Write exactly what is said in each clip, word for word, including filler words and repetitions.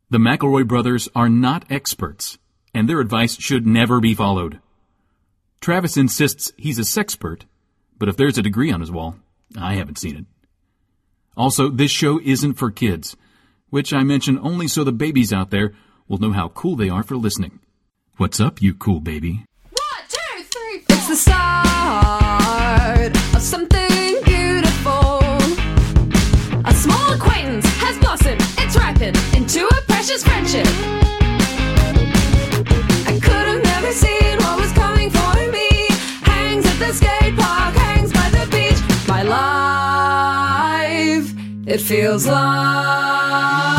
The McElroy brothers are not experts, and their advice should never be followed. Travis insists he's a sexpert, but if there's a degree on his wall, I haven't seen it. Also, this show isn't for kids, which I mention only so the babies out there will know how cool they are for listening. What's up, you cool baby? One, two, three, four. It's the start of something beautiful. A small acquaintance has blossomed, it's ripened into a precious friendship. I could have never seen what was coming for me. Hangs at the skate park, hangs by the beach. My life, it feels like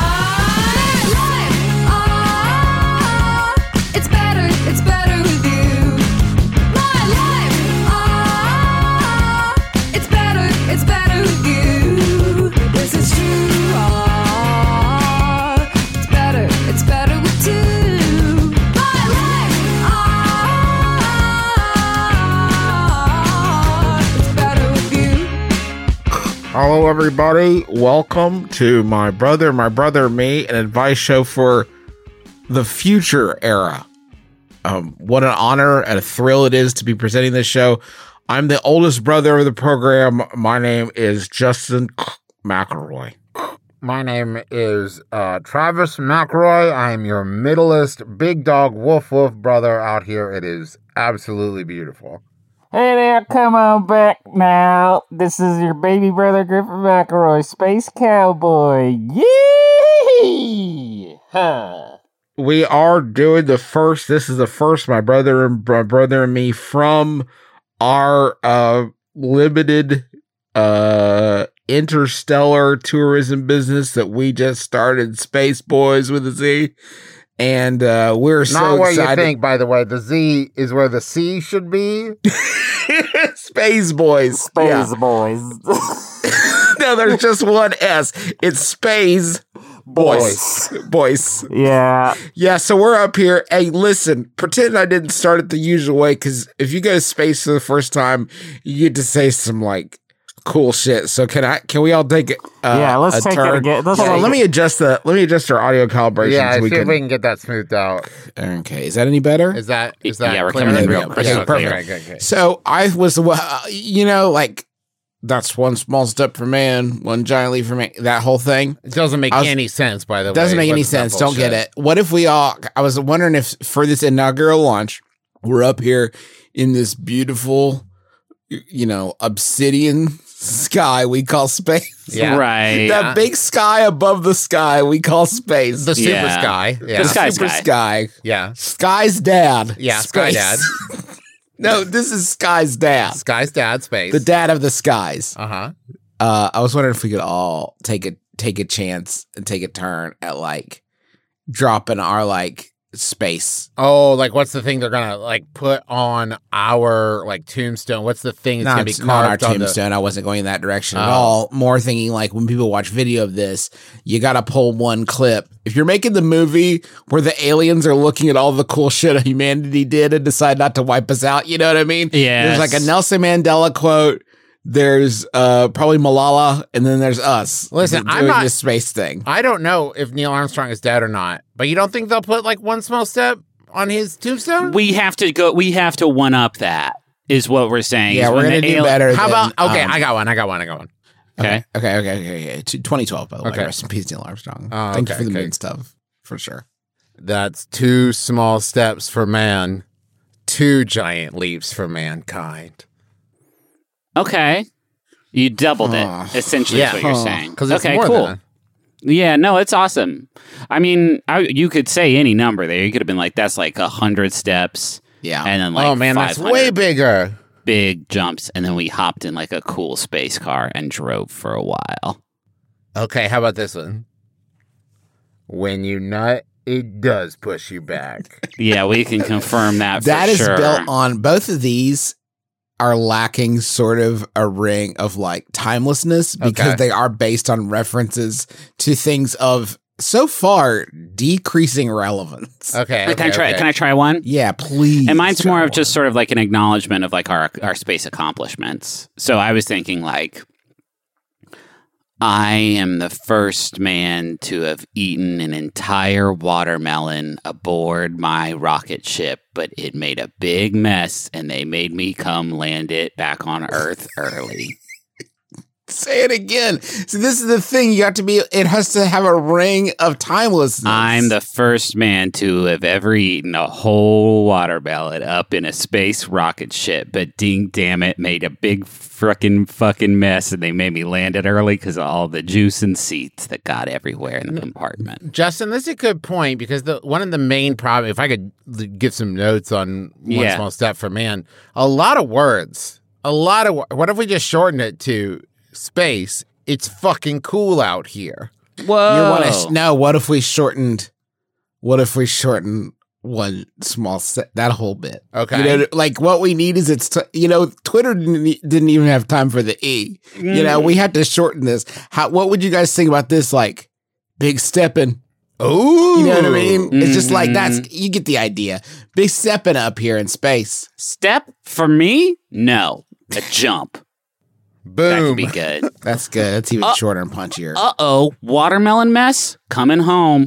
Hello, everybody. Welcome to My Brother, My Brother, Me, an advice show for the future era. Um, what an honor and a thrill it is to be presenting this show. I'm the oldest brother of the program. My name is Justin McElroy. My name is uh, Travis McElroy. I am your middleest big dog woof woof brother out here. It is absolutely beautiful. Hey there, come on back now. This is your baby brother, Griffin McElroy, Space Cowboy. Yee! Huh. We are doing the first, this is the first My Brother and My Brother and Me from our uh, limited uh, interstellar tourism business that we just started, Space Boys with a Z. And uh, we're so Not where excited. you think, by the way. The Z is where the C should be. Space Boys. Space Yeah. Boys. No, there's just one S. It's Space Boys. Boys. Yeah. Yeah, so we're up here. Hey, listen, pretend I didn't start it the usual way, because if you go to space for the first time, you get to say some, like, cool shit. So can I? Can we all take it? Uh, Yeah, let's a take turn? it again. Let's Hold on, take let it. me adjust the. Let me adjust our audio calibration. Yeah, so see we if can, we can get that smoothed out. Okay, is that any better? Is that is that Yeah, we're clear? coming in real Yeah, crystal okay, clear. perfect. Okay, okay, okay. So I was, uh, you know, like that's one small step for man, one giant leap for man. That whole thing It doesn't make I was- any sense, by the way. doesn't make any What's that sense. Don't get bullshit? it. What if we all? I was wondering if for this inaugural launch, we're up here in this beautiful, you know, obsidian sky we call space. Yeah. Right. That big sky above the sky we call space. The super Yeah. sky. Yeah. The sky Super sky. sky. Yeah. Sky's dad. Yeah, Sky Space. No, this is Sky's dad. Sky's dad space. The dad of the skies. Uh-huh. Uh, I was wondering if we could all take a take a chance and take a turn at like dropping our like space. Oh, like what's the thing they're gonna like put on our like tombstone? What's the thing that's Not, gonna be not our carved on the tombstone. I wasn't going in that direction at Oh. all. More thinking like when people watch video of this, you got to pull one clip. If you're making the movie where the aliens are looking at all the cool shit humanity did and decide not to wipe us out, you know what I mean? Yes. There's like a Nelson Mandela quote. There's uh, probably Malala, and then there's us. Listen, doing I'm not- this space thing. I don't know if Neil Armstrong is dead or not, but you don't think they'll put like one small step on his tombstone? We have to go. We have to one up that. Is what we're saying. Yeah, Is we're when gonna the do ali- better. How than, about okay? um, I got one. I got one. I got one. Okay. Okay, okay, okay, okay. T- twenty twelve, by the way. Okay. Rest in peace, Neil Armstrong. Oh, Thank you okay, for the okay. moon stuff, for sure. That's two small steps for man, two giant leaps for mankind. Okay. You doubled it. Huh. Essentially, is Yeah. what you're Huh. saying. Because it's okay, more cool. than Yeah, no, it's awesome. I mean, I, you could say any number there. You could have been like, that's like a hundred steps, Yeah. and then like, oh man, that's five hundred way bigger. big jumps, and then we hopped in like a cool space car and drove for a while. Okay, how about this one? When you nut, it does push you back. Yeah, we can confirm that. That for is sure. built on both of these are lacking sort of a ring of like timelessness because Okay. they are based on references to things of so far decreasing relevance. Okay, Wait, can I okay, try? okay. Can I try one? Yeah, please. And mine's more of try just one. sort of like an acknowledgement of like our our space accomplishments. So I was thinking like, I am the first man to have eaten an entire watermelon aboard my rocket ship, but it made a big mess, and they made me come land it back on Earth early. Say it again. So this is the thing. You have to be, it has to have a ring of timelessness. I'm the first man to have ever eaten a whole watermelon up in a space rocket ship, but ding damn it, made a big frickin' fucking mess, and they made me land it early because of all the juice and seeds that got everywhere in the compartment. Justin, this is a good point because the one of the main problems, if I could give some notes on One Yeah. Small Step for Man, a lot of words, a lot of, wo- what if we just shorten it to space? It's fucking cool out here. Whoa. You want to no? What if we shortened? What if we shortened one small set? That whole bit. Okay. You know, like what we need is it's. T- you know, Twitter didn't, e- didn't even have time for the e. You know, we had to shorten this. How? What would you guys think about this? Like, big stepping. Oh, You know what I mean? It's just like that's. Mm-hmm. You get the idea. Big stepping up here in space. Step for me? No. A jump. That Boom. could be good. That's good. That's even Uh, shorter and punchier. Uh-oh. Watermelon mess? Coming home.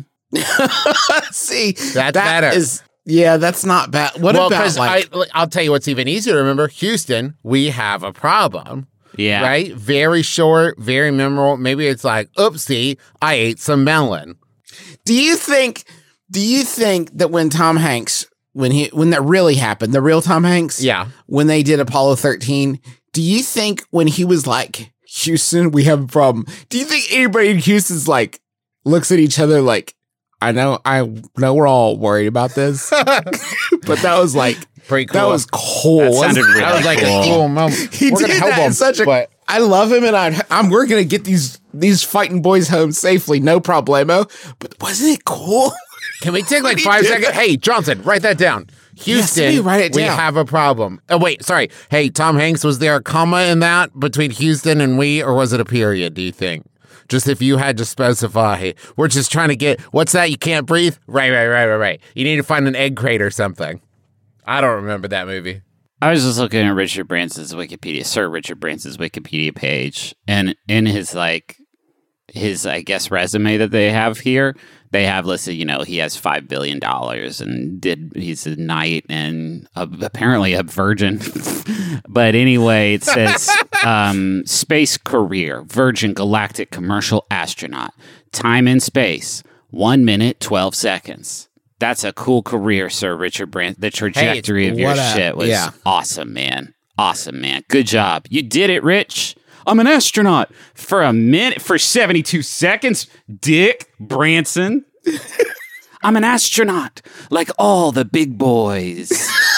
See, That's that better. is- yeah, that's not bad. What well, about 'cause like? I, I'll tell you what's even easier to remember. Houston, we have a problem. Yeah. Right? Very short, very memorable. Maybe it's like, oopsie, I ate some melon. Do you think? Do you think that when Tom Hanks, when he, when that really happened, the real Tom Hanks, Yeah. when they did Apollo thirteen, do you think when he was like, Houston, we have a problem? Do you think anybody in Houston's like looks at each other like, I know, I know, we're all worried about this, but that was like, Pretty cool. that was cool. That sounded really That was like cool. a cool moment. He We're did gonna help that in him, such a. but I love him, and I, I'm we're gonna get these these fighting boys home safely, no problemo. But wasn't it cool? can we take like When he five did seconds? that. Hey, Johnson, write that down. Houston, let me write it we down. have a problem. Oh, wait, sorry. Hey, Tom Hanks, was there a comma in that between Houston and we, or was it a period, do you think? Just if you had to specify, we're just trying to get, what's that? You can't breathe? Right, right, right, right, right. You need to find an egg crate or something. I don't remember that movie. I was just looking at Richard Branson's Wikipedia, Sir Richard Branson's Wikipedia page, and in his, like, his, I guess, resume that they have here, they have listed, you know, he has five billion dollars and did, he's a knight and a, apparently a virgin. But anyway, it says, um, space career, Virgin Galactic commercial astronaut, time in space, one minute, twelve seconds. That's a cool career, Sir Richard Branson. The trajectory of your what a- shit was yeah. awesome, man. Awesome, man. Good job. You did it, Rich. I'm an astronaut for a minute, for seventy-two seconds. Dick Branson. I'm an astronaut like all the big boys.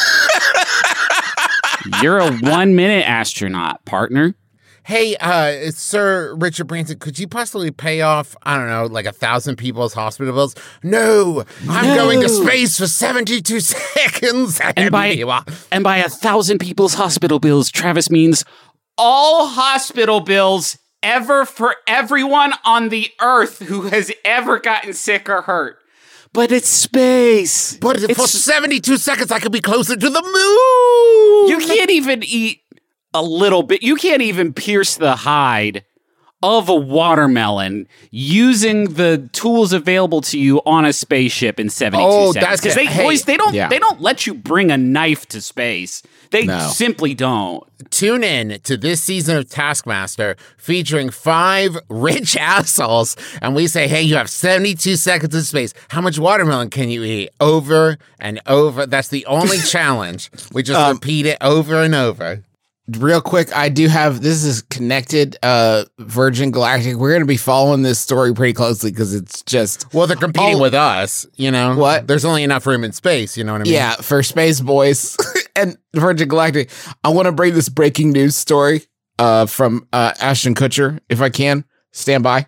You're a one minute astronaut, partner. Hey, uh, Sir Richard Branson, could you possibly pay off, I don't know, like a thousand people's hospital bills? No, I'm No. going to space for seventy-two seconds. And by, and by a thousand people's hospital bills, Travis means all hospital bills ever for everyone on the earth who has ever gotten sick or hurt. But it's space. But for It's- seventy-two seconds, I could be closer to the moon. You can't even eat a little bit. You can't even pierce the hide of a watermelon using the tools available to you on a spaceship in seventy-two Oh, seconds. that's- Because they, hey, boys, they don't, yeah. they don't let you bring a knife to space. They No. simply don't. Tune in to this season of Taskmaster featuring five rich assholes. And we say, hey, you have seventy-two seconds in space. How much watermelon can you eat? Over and over. That's the only challenge. We just Um, repeat it over and over. Real quick, I do have this is connected. Uh, Virgin Galactic. We're going to be following this story pretty closely because it's just Well, they're competing Oh. with us, you know? What? There's only enough room in space, you know what I mean? yeah for Space Boys and Virgin Galactic. I want to bring this breaking news story uh from uh Ashton Kutcher if I can. Stand by.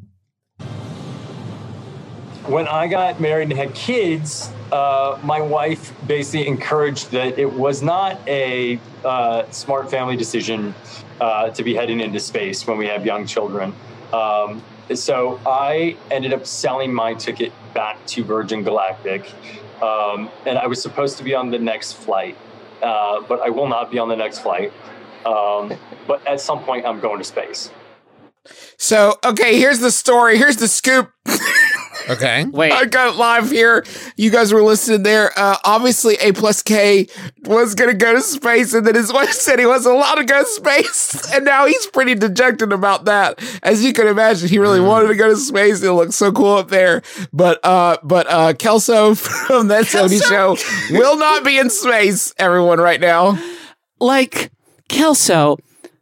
When I got married and had kids, uh, my wife basically encouraged that it was not a uh, smart family decision uh, to be heading into space when we have young children. Um, so I ended up selling my ticket back to Virgin Galactic, um, and I was supposed to be on the next flight, uh, but I will not be on the next flight. Um, but at some point, I'm going to space. So, okay, here's the story. Here's the scoop. Okay. Wait, I got it live here. You guys were listening there. Uh, obviously, A plus K was going to go to space, and then his wife said he wasn't allowed to go to space. And now he's pretty dejected about that. As you can imagine, he really wanted to go to space. It looks so cool up there. But uh, but uh, Kelso from That Sony Show will not be in space, everyone, right now. like Kelso,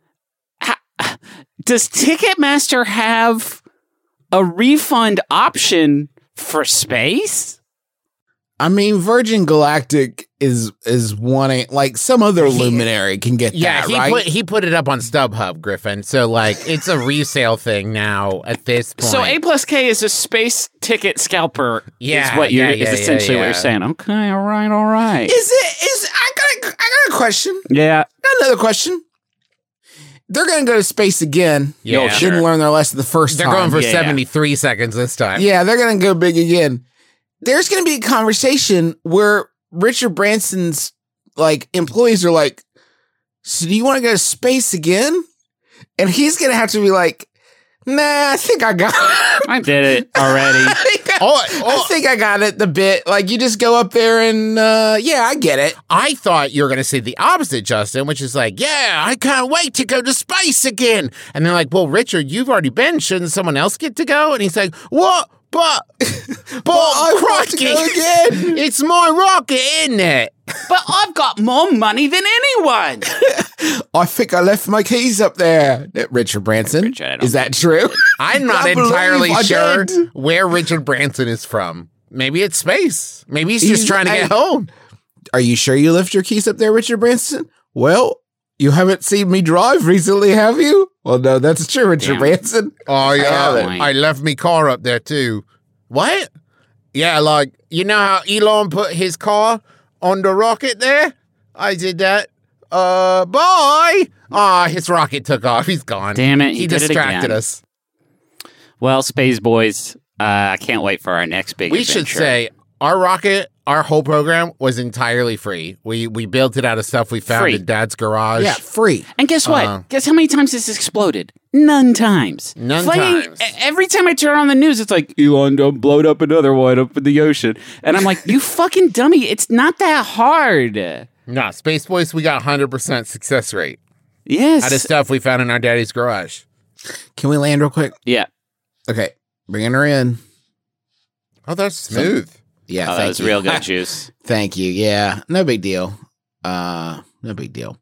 ha- does Ticketmaster have a refund option for space? I mean, Virgin Galactic is is wanting, like, some other luminary can get Yeah, that, he right? put he put it up on StubHub, Griffin. So like it's a resale thing now at this point. So A plus K is a space ticket scalper. Yeah, is what you're yeah, yeah, is essentially yeah, what you're yeah. saying. Okay, all right, all right. Is it? Is I got? A, I got a question. Yeah, Got another question. They're going to go to space again. Yeah. Didn't Sure. learn their lesson the first they're time. going for Yeah, yeah. seventy-three seconds this time. Yeah, they're going to go big again. There's going to be a conversation where Richard Branson's like employees are like, "So do you want to go to space again?" And he's going to have to be like, "Nah, I think I got it. I did it already. I think I, Oh, I oh. think I got it. The bit like you just go up there and uh, yeah, I get it." I thought you were going to say the opposite, Justin, which is like, yeah, I can't wait to go to space again. And they're like, well, Richard, you've already been. Shouldn't someone else get to go? And he's like, what? But, but, I want to Crocky, go again. it's my rocket, isn't it? But I've got more money than anyone. I think I left my keys up there. Richard Branson. Richard, I don't- Is that true? I'm not I believe entirely I sure did. where Richard Branson is from. Maybe it's space. Maybe he's, just He's- trying to I- get home. Are you sure you left your keys up there, Richard Branson? Well, you haven't seen me drive recently, have you? Well, no, that's true, Richard Damn. Branson. Oh, yeah. have it. I left me car up there, too. What? Yeah, like, you know how Elon put his car on the rocket there? I did that. Uh, bye. Ah, his rocket took off. He's gone. Damn it, He, he did it distracted again. us. Well, Space Boys, uh, I can't wait for our next big We adventure. should say our rocket, our whole program was entirely free. We we built it out of stuff we found Free. in Dad's garage. Yeah, free. And guess what? Uh, guess how many times this exploded? None times. None Flying- times. e- Every time I turn on the news, it's like, Elon done blowed up another one up in the ocean. And I'm like, you fucking dummy. It's not that hard. Nah, Space Boys, we got one hundred percent success rate Yes. out of stuff we found in our daddy's garage. Can we land real quick? yeah. Okay, bringing her in. Oh, that's smooth. Yeah, Oh, that thank was you. real good juice. Thank you. Yeah, no big deal. Uh, no big deal.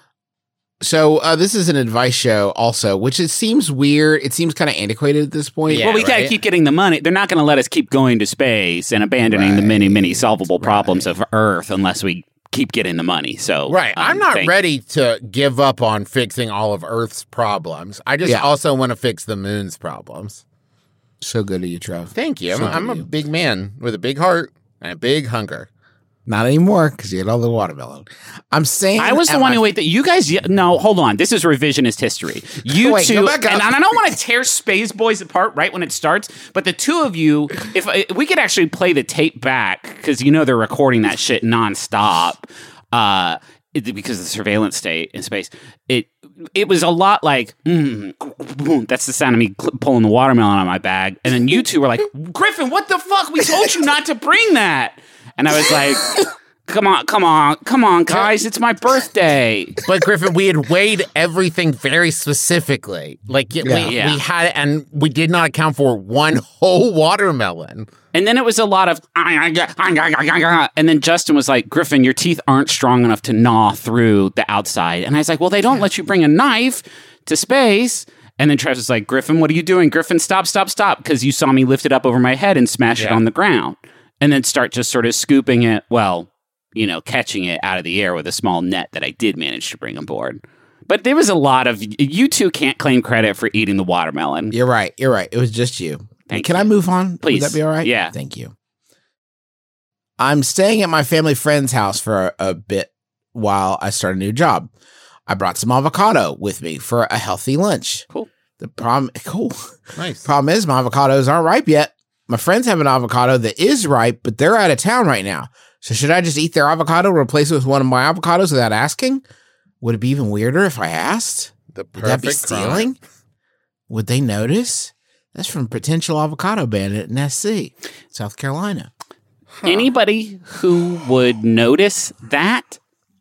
So uh, this is an advice show, also, which it seems weird. It seems kind of antiquated at this point. Yeah, well, we got to right. keep getting the money. They're not going to let us keep going to space and abandoning the many, many solvable problems of Earth unless we keep getting the money. So, Right. um, I'm not thank- ready to give up on fixing all of Earth's problems. I just Yeah. also want to fix the moon's problems. So good of you, Trev. Thank you. I'm, So a, I'm do a you. big man with a big heart and a big hunger. Not anymore because you had all the watermelon. I'm saying I was the at one my- who wait that you guys. No, hold on. This is revisionist history. You Wait, two, go back up. and I don't want to tear Space Boys apart right when it starts. But the two of you, if, if we could actually play the tape back, because you know they're recording that shit nonstop, uh, it, because of the surveillance state in space. It it was a lot like mm, boom, that's the sound of me cl- pulling the watermelon out of my bag, and then you two were like, Griffin, what the fuck? We told you not to bring that. And I was like, come on, come on, come on, guys. It's my birthday. But Griffin, we had weighed everything very specifically. Like it- Yeah. we, Yeah. we had, and we did not account for one whole watermelon. And then it was a lot of, and then Justin was like, Griffin, your teeth aren't strong enough to gnaw through the outside. And I was like, well, they don't let you bring a knife to space. And then Travis was like, Griffin, what are you doing? Griffin, stop, stop, stop. Because you saw me lift it up over my head and smash it Yeah. on the ground. And then start just sort of scooping it, well, you know, catching it out of the air with a small net that I did manage to bring aboard. But there was a lot of, you two can't claim credit for eating the watermelon. You're right. You're right. It was just you. Thank Can you. I move on? Please. Would that be all right? Yeah. Thank you. I'm staying at my family friend's house for a, a bit while I start a new job. I brought some avocado with me for a healthy lunch. Cool. The problem, cool. Nice. Problem is, my avocados aren't ripe yet. My friends have an avocado that is ripe, but they're out of town right now. So should I just eat their avocado, replace it with one of my avocados without asking? Would it be even weirder if I asked? The Would that be perfect crime. stealing? Would they notice? That's from Potential Avocado Bandit in S C, South Carolina. Anybody who would notice that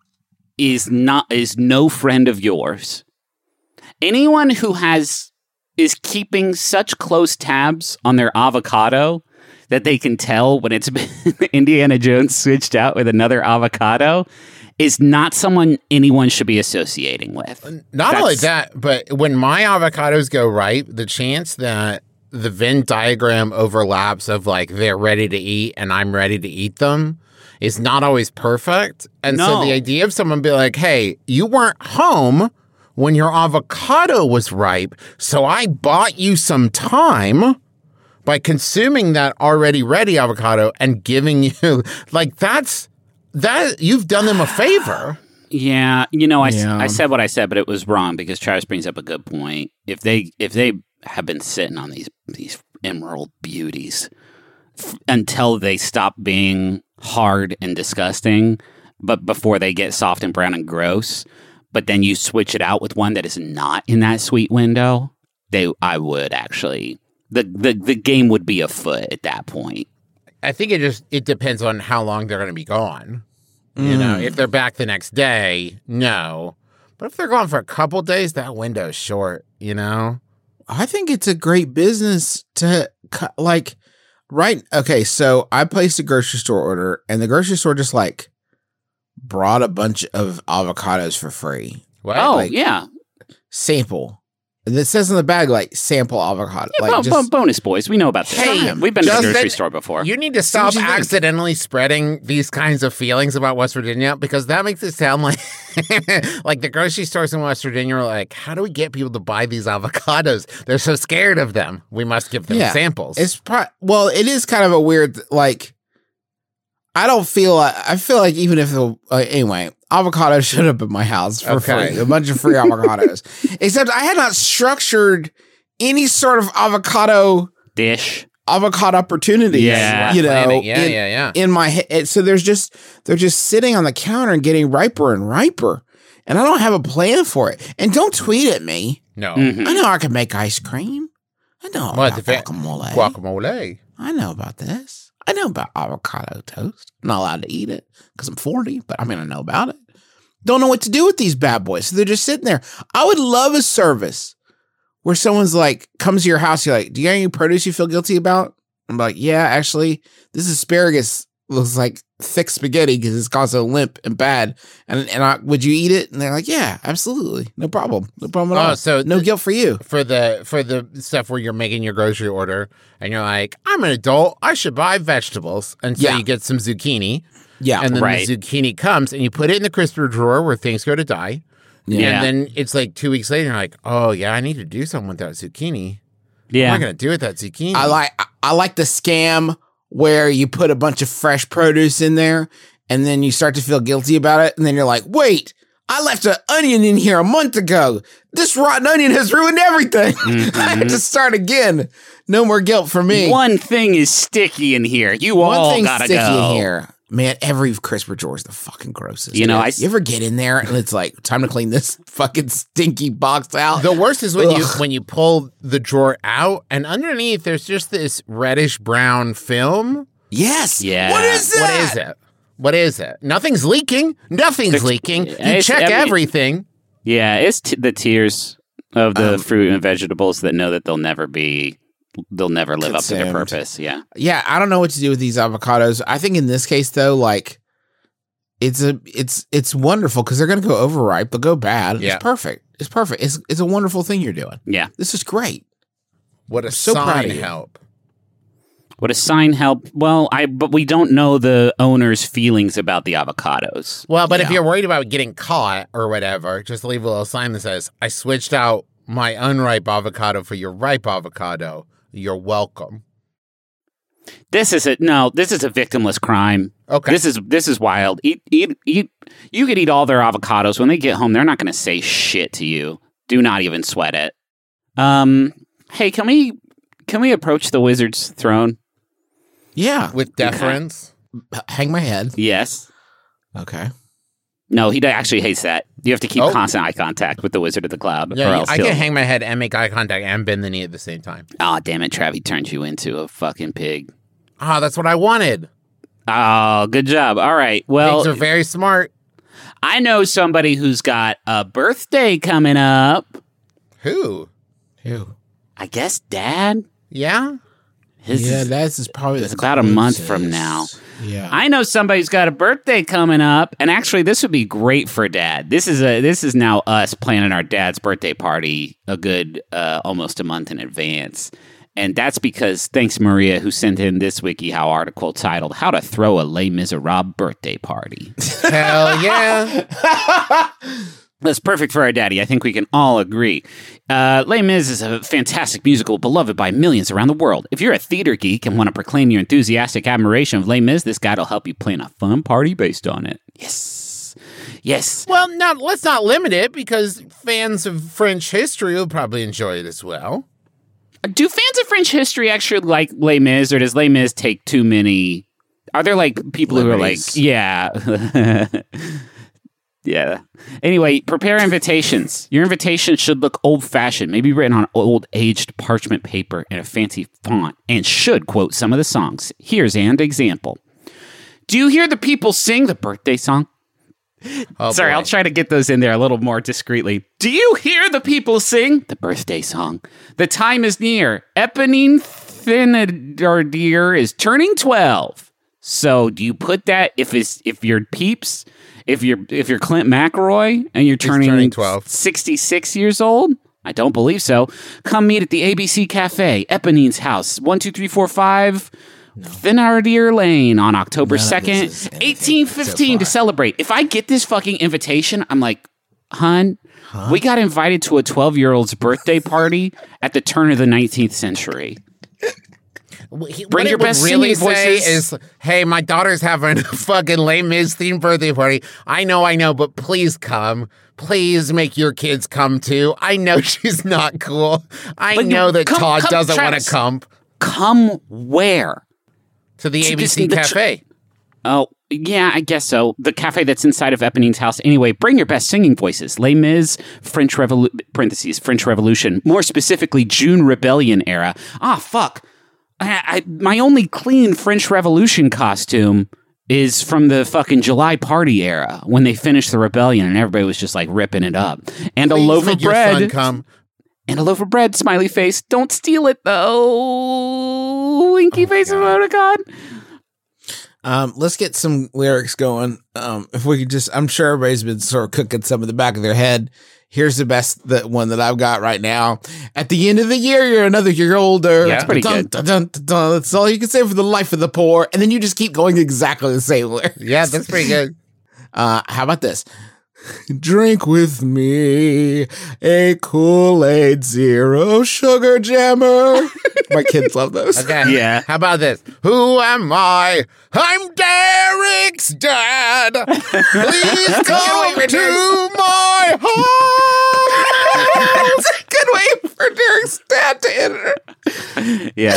is not is no friend of yours. Anyone who has is keeping such close tabs on their avocado that they can tell when it's been Indiana Jones switched out with another avocado is not someone anyone should be associating with. Not That's- only that, but when my avocados go ripe, the chance that the Venn diagram overlaps of like they're ready to eat and I'm ready to eat them is not always perfect. And so No. the idea of someone be like, hey, you weren't home when your avocado was ripe, so I bought you some time by consuming that already ready avocado and giving you like that's that you've done them a favor. Yeah, you know, I, s- Yeah. I said what I said, but it was wrong because Travis brings up a good point. If they if they have been sitting on these these emerald beauties f- until they stop being hard and disgusting, but before they get soft and brown and gross, but then you switch it out with one that is not in that sweet window, they I would actually the the, the game would be afoot at that point. I think it just it depends on how long they're going to be gone. You know, if they're back the next day, no. But if they're gone for a couple days, that window's short, you know? I think it's a great business to cut, like, right. Okay, so I placed a grocery store order, and the grocery store just like brought a bunch of avocados for free. What? Oh, like- yeah. Sample. And it says in the bag, like, sample avocado. Yeah, like, bo- just, bo- bonus boys. We know about this. Hey, We've been to the Justin, grocery store before. You need to stop what you think. accidentally spreading these kinds of feelings about West Virginia because that makes it sound like like the grocery stores in West Virginia are like, how do we get people to buy these avocados? They're so scared of them. We must give them Yeah. samples. It's pro- well, it is kind of a weird, like, I don't feel, I feel like even if the, uh, anyway, avocado showed up at my house for Okay. free, a bunch of free avocados, except I had not structured any sort of avocado, Dish. avocado opportunity. Yeah. you know, Planning. yeah, in, yeah, yeah. in my head. So there's just, they're just sitting on the counter and getting riper and riper. And I don't have a plan for it. And don't tweet at me. No. Mhm. I know I can make ice cream. I know What, about the fa- guacamole. Guacamole. I know about this. I know about avocado toast. I'm not allowed to eat it because I'm forty, but I'm going to know about it. Don't know what to do with these bad boys. So they're just sitting there. I would love a service where someone's like, comes to your house. You're like, do you have any produce you feel guilty about? I'm like, yeah, actually, this asparagus looks like thick spaghetti because it's got so limp and bad. And and I, would you eat it? And they're like, yeah, absolutely. No problem. No problem at Oh, all. so no th- guilt for you. For the for the stuff where you're making your grocery order and you're like, I'm an adult, I should buy vegetables. And so Yeah. you get some zucchini. Yeah. And then Right. the zucchini comes and you put it in the crisper drawer where things go to die. Yeah. And then it's like two weeks later, you're like, oh, yeah, I need to do something with that zucchini. What am Yeah. I going to do with that zucchini? I like I- I like the scam where you put a bunch of fresh produce in there and then you start to feel guilty about it. And then you're like, wait, I left an onion in here a month ago. This rotten onion has ruined everything. I have to start again. No more guilt for me. One thing is sticky in here. You One all thing's gotta sticky go. in here. Man, every crisper drawer is the fucking grossest. You know, I- you ever get in there and it's like time to clean this fucking stinky box out? The worst is when you Ugh. when you pull the drawer out and underneath there's just this reddish brown film. Yes. Yeah. What is that? What is it? What is it? Nothing's leaking. Nothing's leaking. You it's- check I mean- everything. Yeah, it's t- the tears of the Um, fruit and vegetables that know that they'll never be, they'll never live up to their Consumed. purpose. Yeah. Yeah, I don't know what to do with these avocados. I think in this case though, like it's a it's it's wonderful because they're gonna go overripe, they'll go bad. Yeah. It's perfect. It's perfect. It's it's a wonderful thing you're doing. Yeah. This is great. What a so proud sign of you. help. Would a sign help? Well, I but we don't know the owner's feelings about the avocados. Well, but if Yeah. you're worried about getting caught or whatever, just leave a little sign that says, I switched out my unripe avocado for your ripe avocado. You're welcome. This is a no. This is a victimless crime. Okay. This is this is wild. Eat eat eat. You could eat all their avocados when they get home. They're not going to say shit to you. Do not even sweat it. Um. Hey, can we can we approach the wizard's throne? Yeah. With deference. Hang my head. Yes. Okay. No, he actually hates that. You have to keep Oh. constant eye contact with the Wizard of the Cloud. or Yeah, else I he'll- can hang my head and make eye contact and bend the knee at the same time. Oh, damn it, Travi turned you into a fucking pig. Ah, that's what I wanted. Oh, good job. All right. Well, Pigs are very smart. I know somebody who's got a birthday coming up. Who? Ew. I guess Dad. Yeah? His Yeah, is- that's is probably it's the about a month closest. from now. Yeah. I know somebody's got a birthday coming up, and actually, this would be great for Dad. This is a this is now us planning our dad's birthday party a good uh, almost a month in advance, and that's because thanks Maria, who sent in this WikiHow article titled "How to Throw a Les Miserables Birthday Party." Hell yeah. That's perfect for our daddy. I think we can all agree. Uh, Les Mis is a fantastic musical beloved by millions around the world. If you're a theater geek and want to proclaim your enthusiastic admiration of Les Mis, this guide will help you plan a fun party based on it. Yes. Yes. Well, now let's not limit it because fans of French history will probably enjoy it as well. Do fans of French history actually like Les Mis, or does Les Mis take too many? Are there like people who are like, Liberties. yeah. Yeah. Anyway, prepare invitations. Your invitation should look old-fashioned, maybe written on old-aged parchment paper in a fancy font, and should quote some of the songs. Here's an example. Do you hear the people sing the birthday song? Oh, Sorry, boy. I'll try to get those in there a little more discreetly. Do you hear the people sing the birthday song? The time is near. Eponine Thénardier is turning twelve. So do you put that if it's if you're peeps, if you're if you're Clint McElroy and you're turning, turning twelve. sixty-six years old? I don't believe so. Come meet at the A B C Cafe, Eponine's house, one two three four five Thénardier Lane on October second, eighteen fifteen to celebrate. If I get this fucking invitation, I'm like, hun, we got invited to a twelve-year-old's birthday party at the turn of the nineteenth century. What he- Bring what your it would best really singing say voices. is, hey, my daughter's having a fucking Les Mis themed birthday party. I know, I know, but please come. Please make your kids come too. I know she's not cool. I But you- know that come- Todd come, doesn't want Travis. to come Come where? to the To A B C this- the tr- Cafe. Oh, yeah, I guess so. The cafe that's inside of Eponine's house. Anyway, bring your best singing voices. Les Mis, French Revolution, parentheses, French Revolution, more specifically June Rebellion era. Ah, fuck. I, I, my only clean French Revolution costume is from the fucking July party era when they finished the rebellion and everybody was just like ripping it up. And a Please loaf make of your son bread. come. And a loaf of bread, smiley face. Don't steal it though. Winky face emoticon. Um, let's get some lyrics going. Um, if we could just, I'm sure everybody's been sort of cooking some in the back of their head. Here's the best the one that I've got right now. At the end of the year, you're another year older. Yeah, that's pretty Dun, good. dun, dun, dun, dun. That's all you can say for the life of the poor. And then you just keep going exactly the same lyrics. Yeah, that's pretty good. Uh, how about this? Drink with me a Kool-Aid Zero Sugar Jammer. My kids love those. Okay. Yeah. How about this? Who am I? I'm Derek's dad. Please come to my house. Good way for Derek's dad to enter. Yeah.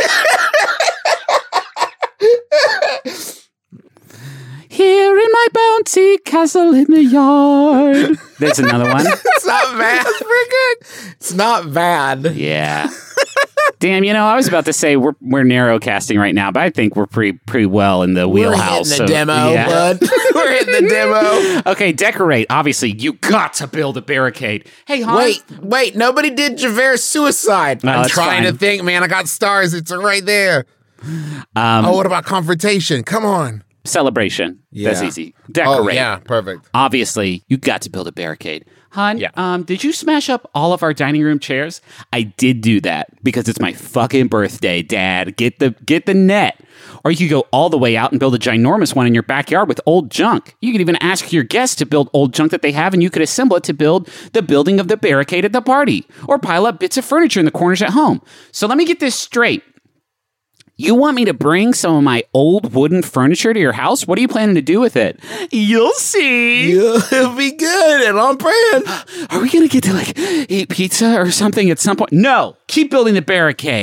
Here in my bounty castle in the yard. There's another one. It's not bad. That's pretty good. It's not bad. Yeah. Damn, you know, I was about to say we're we're narrow casting right now, but I think we're pretty pretty well in the We're wheelhouse. hitting the so- demo, yeah. bud. We're hitting the demo. Okay, decorate. Obviously, you got to build a barricade. Hey, Han. Wait, wait. Nobody did Javert's suicide. No, I'm it's trying fine. to think, man. I got stars. It's right there. Um, Oh, what about confrontation? Come on. celebration. That's Yeah. easy. Oh, Decorate. yeah. Perfect. Obviously, you got to build a barricade. Hun, Yeah. um, did you smash up all of our dining room chairs? I did do that because it's my fucking birthday, Dad. Get the get the net. Or you could go all the way out and build a ginormous one in your backyard with old junk. You could even ask your guests to build old junk that they have, and you could assemble it to build the building of the barricade at the party. Or pile up bits of furniture in the corners at home. So let me get this straight. You want me to bring some of my old wooden furniture to your house? What are you planning to do with it? You'll see. It'll be good and on brand. Are we going to get to like eat pizza or something at some point? No. Keep building the barricade.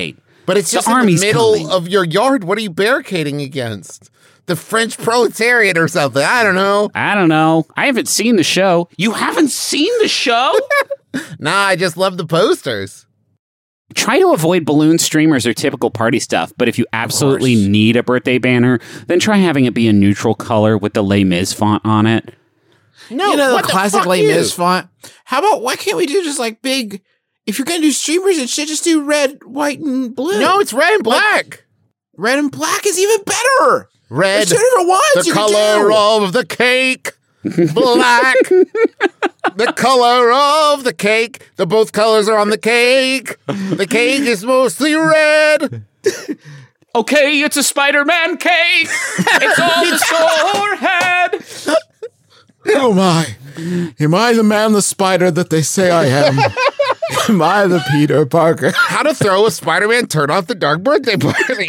But it's The just in the army's middle coming. of your yard. What are you barricading against? The French proletariat or something? I don't know. I don't know. I haven't seen the show. You haven't seen the show? Nah, I just love the posters. Try to avoid balloon streamers or typical party stuff, but if you absolutely course. need a birthday banner, then try having it be a neutral color with the Les Mis font on it. No, you know the what classic fuck Les you? Mis font. How about why can't we do just like big? If you're gonna do streamers and shit, just do red, white, and blue. No, it's red and black. red and black is even better. Red, There's two different ones. the you can color do. of the cake. Black, the color of the cake. The both colors are on the cake. The cake is mostly red. Okay, it's a Spider-Man cake. It's all the sore head. Oh my! Am I the man, the spider that they say I am? Am I the Peter Parker? How to throw a Spider-Man turn off the dark birthday party.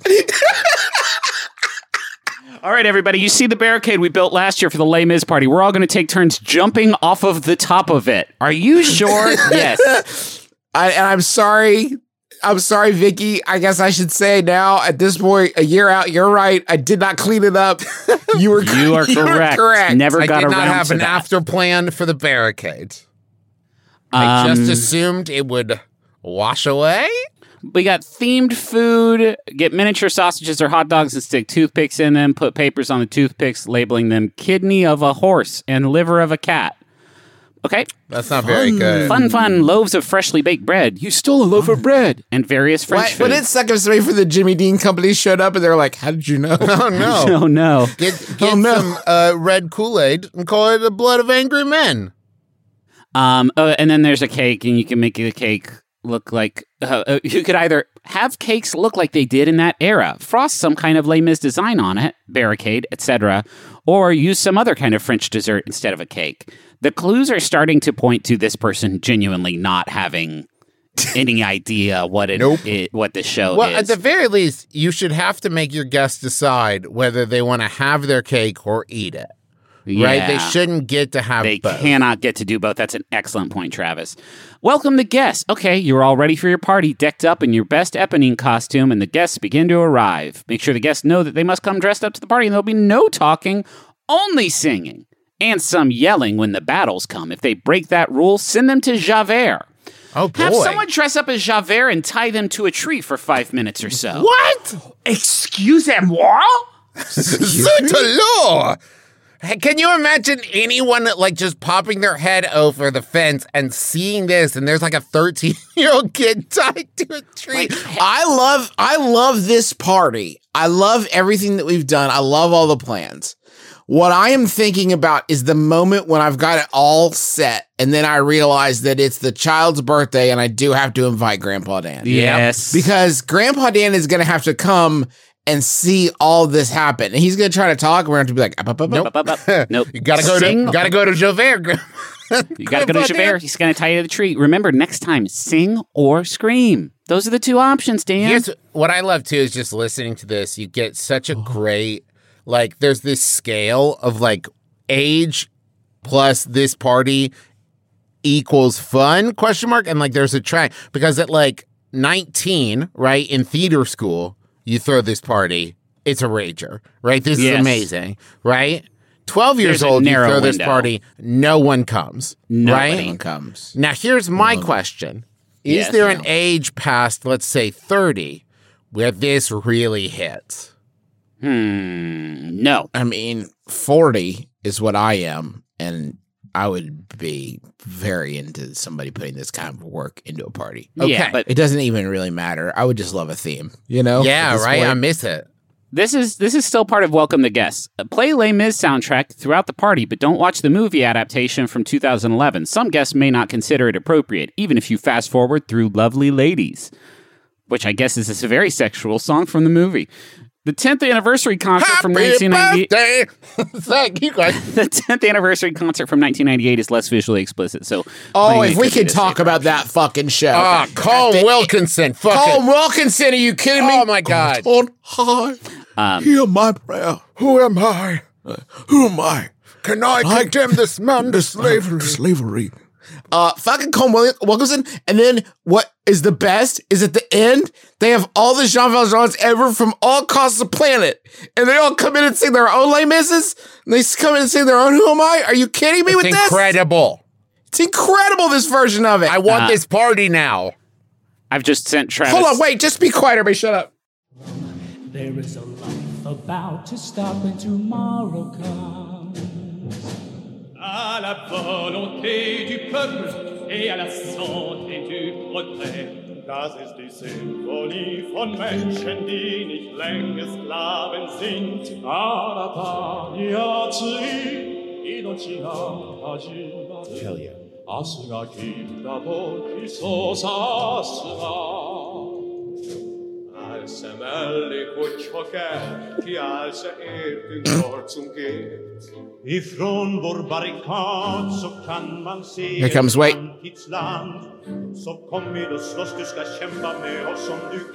All right, everybody, you see the barricade we built last year for the Les Mis party. We're all going to take turns jumping off of the top of it. Are you sure? Yes. I, and I'm sorry. I'm sorry, Vicky. I guess I should say now at this point, a year out, you're right. I did not clean it up. You were You are you were correct. correct. Never I got did around not have to an that. after plan for the barricade. I Um, just assumed it would wash away. We got themed food. Get miniature sausages or hot dogs and stick toothpicks in them. Put papers on the toothpicks labeling them kidney of a horse and liver of a cat. Okay. That's not very good. Fun, fun. Loaves of freshly baked bread. You stole a loaf of bread. And various French What? But food. it suck if somebody from the Jimmy Dean company showed up and they were like, "How did you know?" Oh no! Oh, no. Get get Oh, no. some uh, red Kool-Aid and call it the blood of angry men. Um, uh, and then there's a cake, and you can make the cake look like uh, uh, you could either have cakes look like they did in that era, frost some kind of Les Mis design on it, barricade, et cetera, or use some other kind of French dessert instead of a cake. The clues are starting to point to this person genuinely not having any idea what it, Nope. it what the show Well, is. at the very least, you should have to make your guests decide whether they want to have their cake or eat it. Right? They Yeah. shouldn't get to have They both. cannot get to do both. That's an excellent point, Travis. Welcome the guests. Okay, you're all ready for your party, decked up in your best Eponine costume, and the guests begin to arrive. Make sure the guests know that they must come dressed up to the party, and there'll be no talking, only singing, and some yelling when the battles come. If they break that rule, send them to Javert. Oh boy! Have someone dress up as Javert and tie them to a tree for five minutes or so. What? Excusez-moi? Zut-a-law! Hey, can you imagine anyone like just popping their head over the fence and seeing this, and there's like a thirteen-year-old kid tied to a tree? I love I love this party. I love everything that we've done. I love all the plans. What I am thinking about is the moment when I've got it all set and then I realize that it's the child's birthday and I do have to invite Grandpa Dan. Yes. Because Grandpa Dan is going to have to come and see all this happen. And he's going to try to talk. We're going to have to be like, up, up, up, up. Up, up, up. Nope. You gotta go Sing. to gotta go to Javert. You gotta go to Javert. He's gonna tie you to the tree. Remember, next time, sing or scream. Those are the two options, Dan. Here's what I love too is just listening to this. You get such a great like. There's this scale of like age plus this party equals fun question mark and like there's a track because at like nineteen, right, in theater school, you throw this party. It's a rager, right? This Yes. is amazing, right? twelve years There's a old, you narrow throw this window. party, no one comes, Nobody. right? Comes. Now, here's my question. Is Yes, there an no. age past, let's say, thirty, where this really hits? Hmm. No. I mean, forty is what I am. And I would be very into somebody putting this kind of work into a party. Okay. Yeah, but It doesn't even really matter. I would just love a theme, you know? at Yeah, this right? point. I miss it. this is this is still part of Welcome the Guests. Uh, Play Les Mis soundtrack throughout the party, but don't watch the movie adaptation from two thousand eleven. Some guests may not consider it appropriate, even if you fast forward through Lovely Ladies, which I guess is a very sexual song from the movie. The tenth anniversary concert from nineteen ninety-eight. birthday! Thank you, guys. The tenth anniversary concert from nineteen ninety-eight is less visually explicit. So, Oh, plainly if we could be could the talk safer about option. that fucking show. Ah, Colm That- Wilkinson. Fuck Colm it. Wilkinson, are you kidding me? Oh, my God. On high, Um, hear my prayer. Who am I? Who am I? Can I I- condemn this man to slavery? Slavery. Uh, fucking Colm William- Wilkinson. And then what is the best is at the end, they have all the Jean Valjeans ever from all across the planet. And they all come in and sing their own Les Misses. And they come in and sing their own Who Am I? Are you kidding me It's with this? incredible. It's incredible, this version of it. I want Uh, this party now. I've just sent Travis. Hold on, wait, just be quiet, everybody, shut up. There is a life about to start when tomorrow comes. À la volonté du peuple et à la santé du progrès. Das ist die Symphonie von Menschen, die nicht länger Sklaven sind. Hell yeah. 明日が来た時そうさすが Als er meldig wordt schokken, die als er eerst in Kortzum geht. Ifrån vår barrikad så kan man se Here comes, wait. Framtids land. Så kom med och slåss, du ska kämpa med oss om du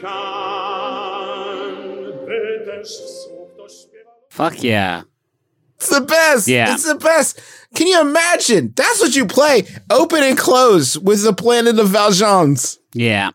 kan. Världens svårt att spela. Fuck yeah. It's the best. Yeah. It's the best. Can you imagine? That's what you play. Open and close with the Planet of Valjeans. Yeah.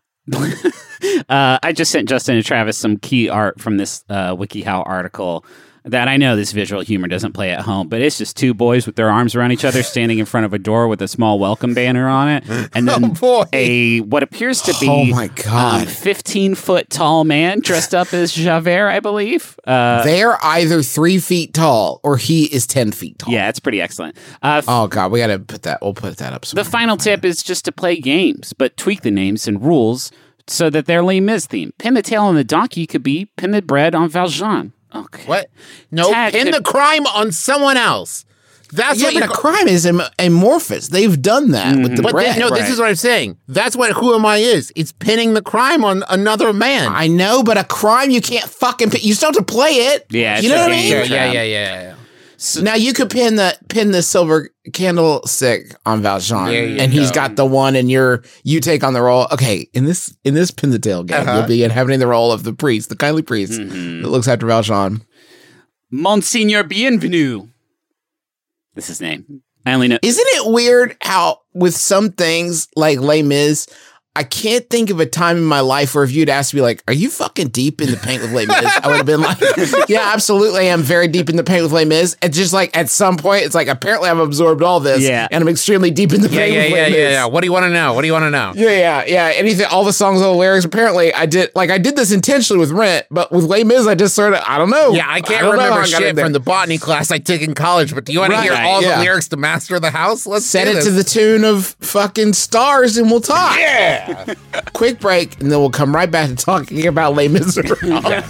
uh, I just sent Justin and Travis some key art from this uh, WikiHow article that I know this visual humor doesn't play at home, but it's just two boys with their arms around each other standing in front of a door with a small welcome banner on it. And then Oh, boy. a what appears to be Oh, my God. um, fifteen foot tall man dressed up as Javert, I believe. Uh, They're either three feet tall or he is ten feet tall. yeah, it's pretty excellent. Uh, Oh, God. We got to put that. We'll put that up The somewhere. final tip is just to play games, but tweak the names and rules so that they're Les Mis themed. Pin the tail on the donkey could be pin the bread on Valjean. Okay. What? No, Tag pin could- the crime on someone else. That's Yeah, what you but a ca- crime is am- amorphous. They've done that with the But bread. thi- no, this is what I'm saying. That's what Who Am I is. It's pinning the crime on another man. I know, but a crime you can't fucking pin. You still have to play it. Yeah, you it's know a what I game. mean. Sure, yeah, yeah, yeah, yeah. Now you could pin the pin the silver candlestick on Valjean, There you and he's go. got the one, and you're you take on the role. Okay, in this in this pin the tail game, Uh-huh. you'll be inhabiting the role of the priest, the kindly priest Mm-hmm. that looks after Valjean. Monsignor Bienvenu. This is his name. I only know. Isn't it weird how with some things like Les Mis, I can't think of a time in my life where if you'd asked me like, "Are you fucking deep in the paint with Les Mis?" I would have been like, "Yeah, absolutely, I am very deep in the paint with Les Mis." And just like at some point, it's like apparently I've absorbed all this, Yeah. and I'm extremely deep in the Yeah, paint yeah, with yeah, Les Mis. yeah, yeah. What do you want to know? What do you want to know? Yeah, yeah, yeah. Anything, all the songs, all the lyrics. Apparently, I did like I did this intentionally with Rent, but with Les Mis, I just sort of I don't know. Yeah, I can't don't know how remember I got shit in there. from the botany class I took in college, but do you want to Right, hear all yeah. the lyrics to Master of the House? Let's Set do it this. to the tune of fucking Stars, and we'll talk. Yeah. Quick break, and then we'll come right back to talking about Les Miserables. It's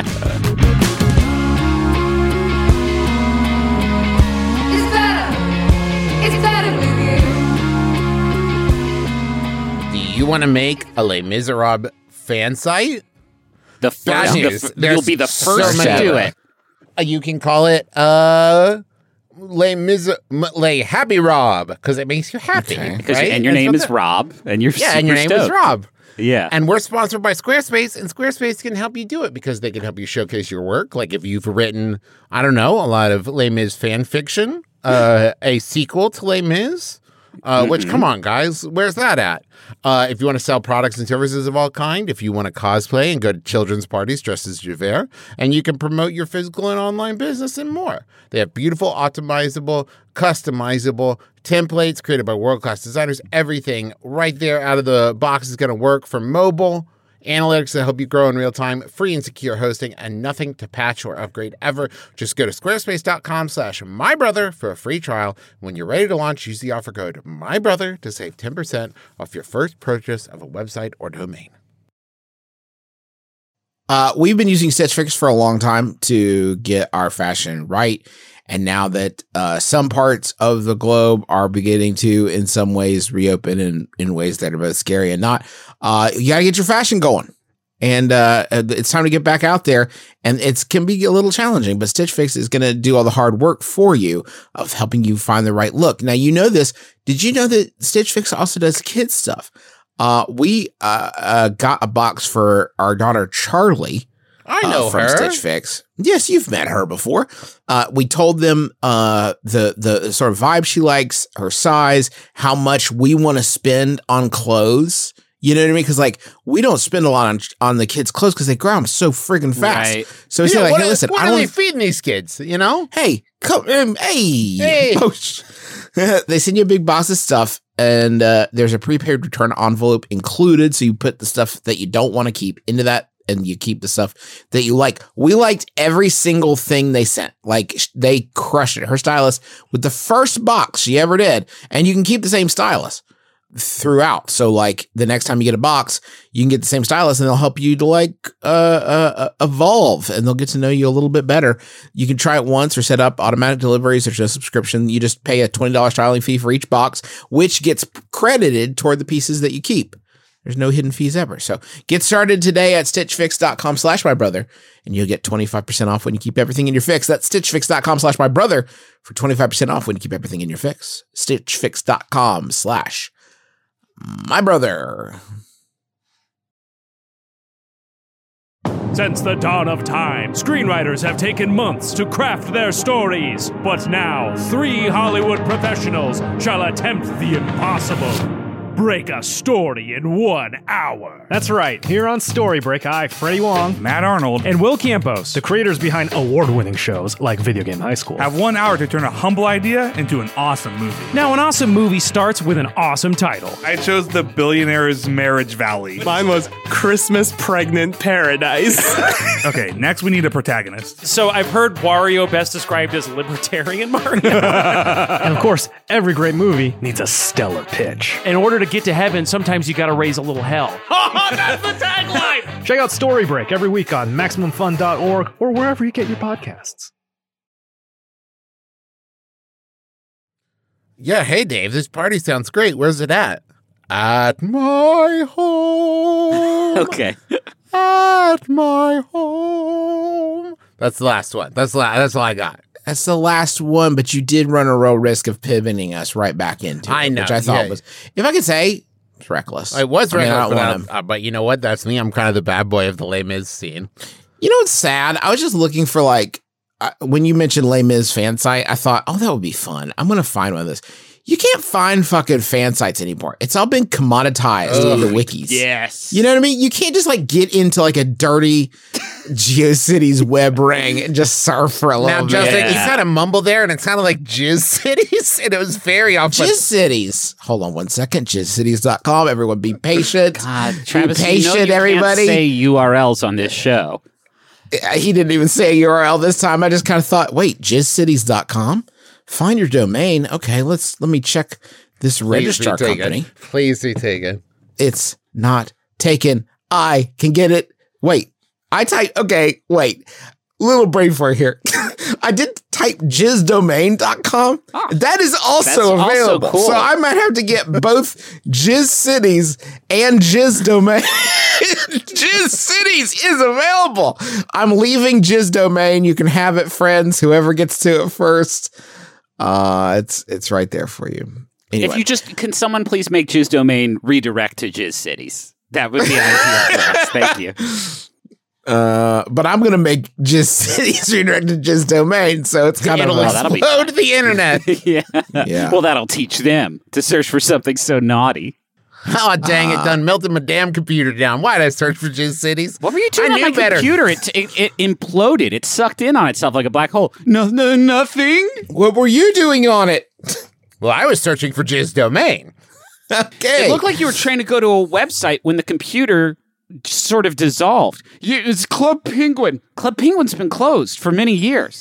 better. It's better with you. Do you want to make a Les Miserables fan site? The Bad first, the, news. f- There's you'll be the so first to many. do it. Uh, you can call it uh Les Mis M- Les Happy Rob because it makes you happy. Okay. Because right? and your That's name what is the- Rob, and you're Yeah, and your name super is stoked. Rob. Yeah, And we're sponsored by Squarespace, and Squarespace can help you do it because they can help you showcase your work. Like if you've written, I don't know, a lot of Les Mis fan fiction, uh, a sequel to Les Mis, uh, which, come on, guys, where's that at? Uh, if you want to sell products and services of all kind, if you want to cosplay and go to children's parties dressed as Javert, and you can promote your physical and online business and more. They have beautiful, optimizable, customizable templates created by world-class designers. Everything right there out of the box is going to work for mobile. Analytics that help you grow in real time, free and secure hosting, and nothing to patch or upgrade ever. Just go to squarespace.com slash mybrother for a free trial. When you're ready to launch, use the offer code MYBROTHER to save ten percent off your first purchase of a website or domain. Uh, we've been using Stitch Fix for a long time to get our fashion right. And now that uh, some parts of the globe are beginning to, in some ways, reopen in, in ways that are both scary and not, uh, you got to get your fashion going. And uh, it's time to get back out there. And it can be a little challenging, but Stitch Fix is going to do all the hard work for you of helping you find the right look. Now, you know this. Did you know that Stitch Fix also does kids stuff? Uh, we uh, uh, got a box for our daughter, Charlie, I know uh, from her. Stitch Fix. Yes, you've met her before. Uh, we told them uh, the the sort of vibe she likes, her size, how much we want to spend on clothes. You know what I mean? Because like we don't spend a lot on on the kids' clothes because they grow them so friggin' fast. Right. So we Yeah, say like, what hey, are, listen, what I are don't. they feeding these kids? You know? Hey, come, um, hey, Hey. Oh, sh- they send you a big box of stuff, and uh, there's a prepaid return envelope included. So you put the stuff that you don't want to keep into that, and you keep the stuff that you like. We liked every single thing they sent. Like sh- they crushed it. Her stylist with the first box she ever did, and you can keep the same stylus throughout. So like the next time you get a box, you can get the same stylus and they'll help you to like uh, uh evolve, and they'll get to know you a little bit better. You can try it once or set up automatic deliveries. There's no subscription. You just pay a twenty dollars styling fee for each box, which gets credited toward the pieces that you keep. There's no hidden fees ever. So get started today at stitchfix.com slash my brother, and you'll get twenty-five percent off when you keep everything in your fix. That's stitchfix.com slash my brother for twenty-five percent off when you keep everything in your fix. Stitchfix.com slash my brother. Since the dawn of time, screenwriters have taken months to craft their stories. But now, three Hollywood professionals shall attempt the impossible. Break a story in one hour. That's right. Here on Story Break, I, Freddie Wong, Matt Arnold, and Will Campos, the creators behind award-winning shows like Video Game High School, have one hour to turn a humble idea into an awesome movie. Now, an awesome movie starts with an awesome title. I chose The Billionaire's Marriage Valley. Mine was Christmas Pregnant Paradise. Okay, next we need a protagonist. So I've heard Wario best described as libertarian Mario. And of course, every great movie needs a stellar pitch. In order to get to heaven, sometimes you gotta raise a little hell. Oh, that's the tagline! Check out Story Break every week on Maximum Fun dot org or wherever you get your podcasts. Yeah, hey Dave, this party sounds great. Where's it at? At my home. Okay. At my home. That's the last one. That's the la- that's all I got. That's the last one, but you did run a real risk of pivoting us right back into I it, know, which I thought yeah. was, if I could say, it's reckless. I was I mean, reckless, I don't but, want I- uh, but you know what? That's me. I'm kind of the bad boy of the Les Mis scene. You know what's sad? I was just looking for like, uh, when you mentioned Les Mis fan site, I thought, oh, that would be fun. I'm going to find one of those. You can't find fucking fan sites anymore. It's all been commoditized in the wikis. Yes. You know what I mean? You can't just like get into like a dirty GeoCities web ring and just surf for a little Now, bit. Justin, Yeah. you kind of mumble there, and it sounded like Jizz Cities, and it was very off. Jizz Cities. Hold on one second. jizz cities dot com. Everyone be patient. God, Travis, be you know patient, you everybody. can't say U R Ls on this show. He didn't even say a U R L this time. I just kind of thought, wait, jizz cities dot com? Find your domain. Okay, let's let me check this registrar Please be taken. company. Please be taken. It's not taken. I can get it. Wait, I type. Okay, wait. Little brain fart here. I did type jizz domain dot com. Oh, that is also that's also available. cool. So I might have to get both Jizz Cities and Jizz Domain. Jizz Cities is available. I'm leaving Jizz Domain. You can have it, friends. Whoever gets to it first. Uh, it's it's right there for you. Anyway. If you just, can someone please make Jizz Domain redirect to Jizz Cities? That would be ideal for us. Thank you. Uh, but I'm gonna make Jizz Cities redirect to Jizz Domain, so it's kind It'll of that'll be Explode the internet. yeah. Yeah. Well, that'll teach them to search for something so naughty. Oh, dang it, done melted my damn computer down. Why'd I search for Jizz Cities? What were you doing I on my knew better. computer? It, it it imploded. It sucked in on itself like a black hole. No, no, nothing. What were you doing on it? Well, I was searching for Jizz Domain. Okay. It looked like you were trying to go to a website when the computer just sort of dissolved. You, it's Club Penguin. Club Penguin's been closed for many years.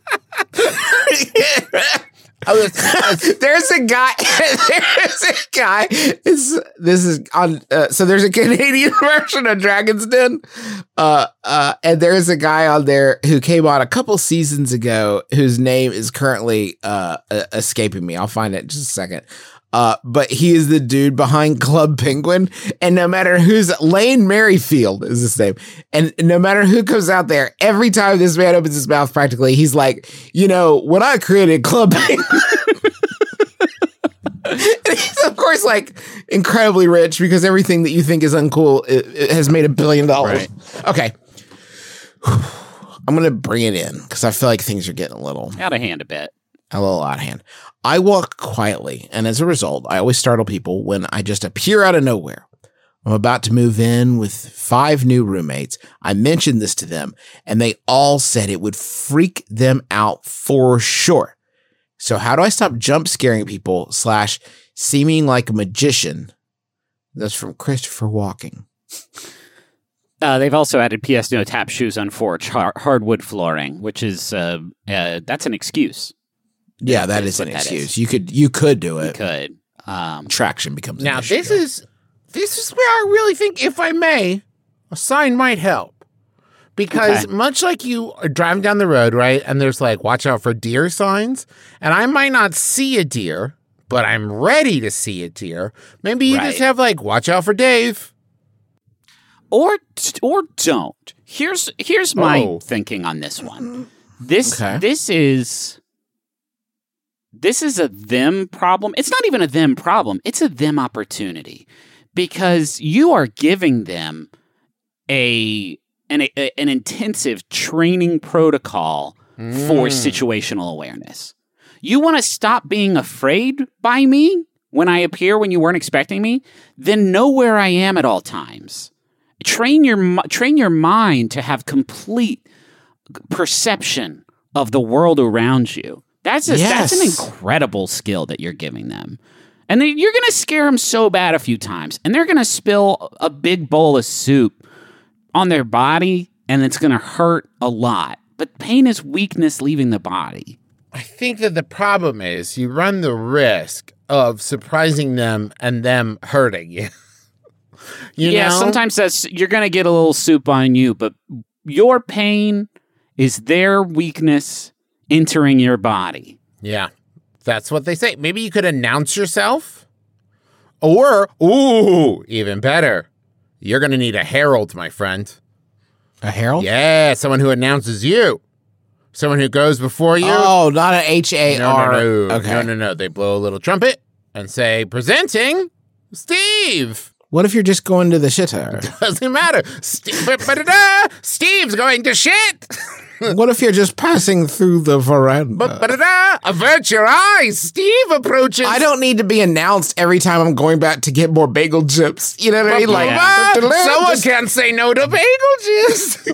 There's a guy. There's a guy. It's, this is on. Uh, so there's a Canadian version of Dragon's Den, uh, uh, and there's a guy on there who came on a couple seasons ago whose name is currently uh, uh, escaping me. I'll find it in just a second. Uh, but he is the dude behind Club Penguin, and no matter who's Lane Merrifield is his name, and no matter who comes out there, every time this man opens his mouth, practically, he's like, you know, when I created Club Penguin. And he's of course like incredibly rich because everything that you think is uncool it, it has made a billion dollars. Right. Okay. I'm going to bring it in because I feel like things are getting a little out of hand a bit. A little out of hand. I walk quietly, and as a result, I always startle people when I just appear out of nowhere. I'm about to move in with five new roommates. I mentioned this to them, and they all said it would freak them out for sure. So how do I stop jump scaring people slash seeming like a magician? That's from Christopher Walking. Uh, they've also added P S no tap shoes on porch, har- hardwood flooring, which is, uh, uh, that's an excuse. Yeah, that is, is an excuse. Is. You could you could do it. You could. Um, Traction becomes now. An issue. This is this is where I really think, if I may, a sign might help. Because okay. much like you are driving down the road, right, and there's like "watch out for deer" signs, and I might not see a deer, but I'm ready to see a deer. Maybe you right. just have like "watch out for Dave," or or don't. Here's here's my oh. thinking on this one. This okay. this is. This is a them problem. It's not even a them problem. It's a them opportunity because you are giving them a an, a, an intensive training protocol mm. for situational awareness. You want to stop being afraid by me when I appear when you weren't expecting me? Then know where I am at all times. Train your train your mind to have complete perception of the world around you. That's a, yes. that's an incredible skill that you're giving them. And then you're going to scare them so bad a few times, and they're going to spill a big bowl of soup on their body, and it's going to hurt a lot. But pain is weakness leaving the body. I think that the problem is you run the risk of surprising them and them hurting you. you yeah, know? sometimes that's you're going to get a little soup on you, but your pain is their weakness entering your body. Yeah, that's what they say. Maybe you could announce yourself. Or, ooh, even better, you're going to need a herald, my friend. A herald? Yeah, someone who announces you. Someone who goes before you. Oh, not an H A R. No, no, no. Okay. No, no, no. They blow a little trumpet and say, presenting Steve. What if you're just going to the shitter? Doesn't matter. Steve, Steve's going to shit. What if you're just passing through the veranda? Avert your eyes. Steve approaches. I don't need to be announced every time I'm going back to get more bagel chips. You know what I mean? Like, yeah. Someone just... can't say no to bagel chips.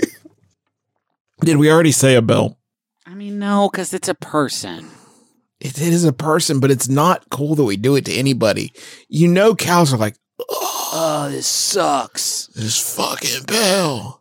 Did we already say a bell? I mean, no, because it's a person. It is a person, but it's not cool that we do it to anybody. You know, cows are like, oh, this sucks. This fucking bell.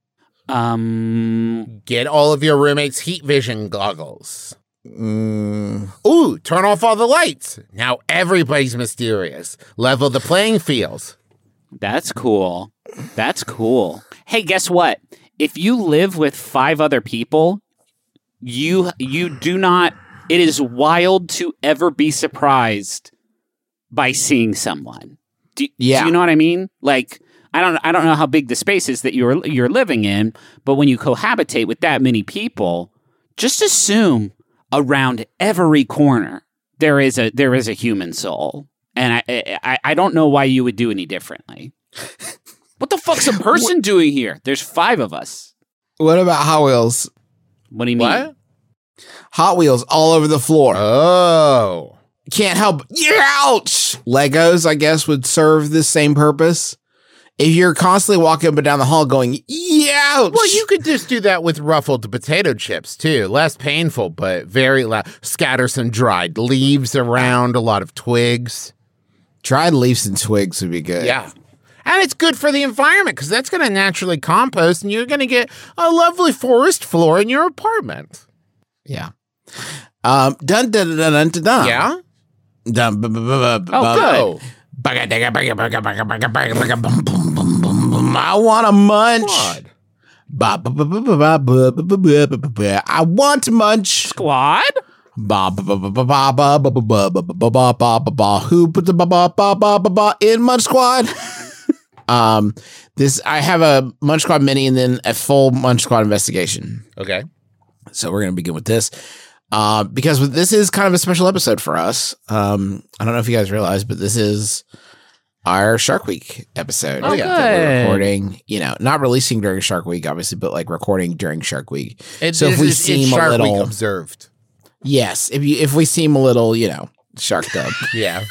Um, get all of your roommates' heat vision goggles. Mm. Ooh, turn off all the lights. Now everybody's mysterious. Level the playing field. That's cool. That's cool. Hey, guess what? If you live with five other people, you you do not. It is wild to ever be surprised by seeing someone. Do, yeah. do you know what I mean? Like. I don't I don't know how big the space is that you're you're living in, but when you cohabitate with that many people, just assume around every corner there is a there is a human soul. And I I, I don't know why you would do any differently. What the fuck's a person doing here? There's five of us. What about Hot Wheels? What do you mean? What? Hot Wheels all over the floor. Oh. Can't help. Ouch! Legos, I guess, would serve the same purpose. If you're constantly walking up and down the hall going, ouch! Well, you could just do that with ruffled potato chips, too. Less painful, but very loud. Scatter some dried leaves around, a lot of twigs. Dried leaves and twigs would be good. Yeah. And it's good for the environment, because that's going to naturally compost, and you're going to get a lovely forest floor in your apartment. Yeah. Um, dun, dun, dun, dun, dun, dun. Yeah? Dun, bu- bu- bu- bu- Oh, good. I want a munch. I want to munch. Squad? Who put the in Munch Squad? um, this I have a Munch Squad mini and then a full Munch Squad investigation. Okay. So we're gonna begin with this. Uh, because this is kind of a special episode for us. Um, I don't know if you guys realize, but this is our Shark Week episode. Oh, that we're good. recording, you know, not releasing during Shark Week, obviously, but like recording during Shark Week. It, so if this we is- it's seem a Shark little Week observed. yes, if you if we seem a little, you know, sharked up. Yeah.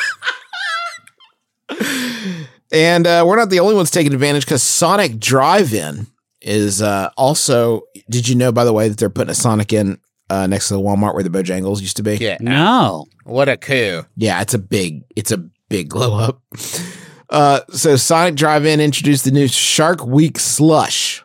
And uh, we're not the only ones taking advantage because Sonic Drive-In is uh, also. Did you know, by the way, that they're putting a Sonic in uh, next to the Walmart where the Bojangles used to be? Yeah. No. What a coup. Yeah, it's a big, it's a big glow up. Uh, so Sonic Drive-In introduced the new Shark Week slush.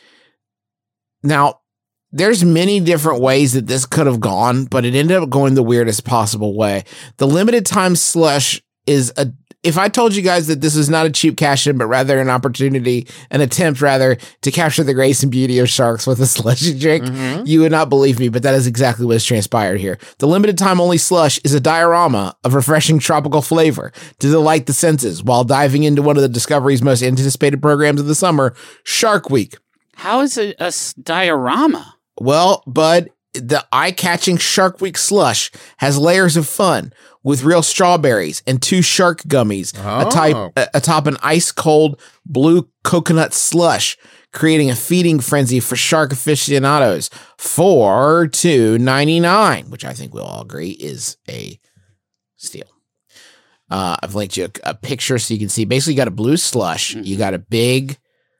Now, there's many different ways that this could have gone, but it ended up going the weirdest possible way. The limited time slush is a. If I told you guys that this is not a cheap cash in, but rather an opportunity, an attempt rather to capture the grace and beauty of sharks with a slushy drink, Mm-hmm. you would not believe me, but that is exactly what has transpired here. The limited time only slush is a diorama of refreshing tropical flavor to delight the senses while diving into one of the Discovery's most anticipated programs of the summer, Shark Week. How is it a s- diorama? Well, bud, the eye-catching Shark Week slush has layers of fun with real strawberries and two shark gummies Oh. atop, atop an ice-cold blue coconut slush, creating a feeding frenzy for shark aficionados for two ninety-nine, which I think we'll all agree is a steal. Uh, I've linked you a, a picture so you can see. Basically, you got a blue slush. You got a big,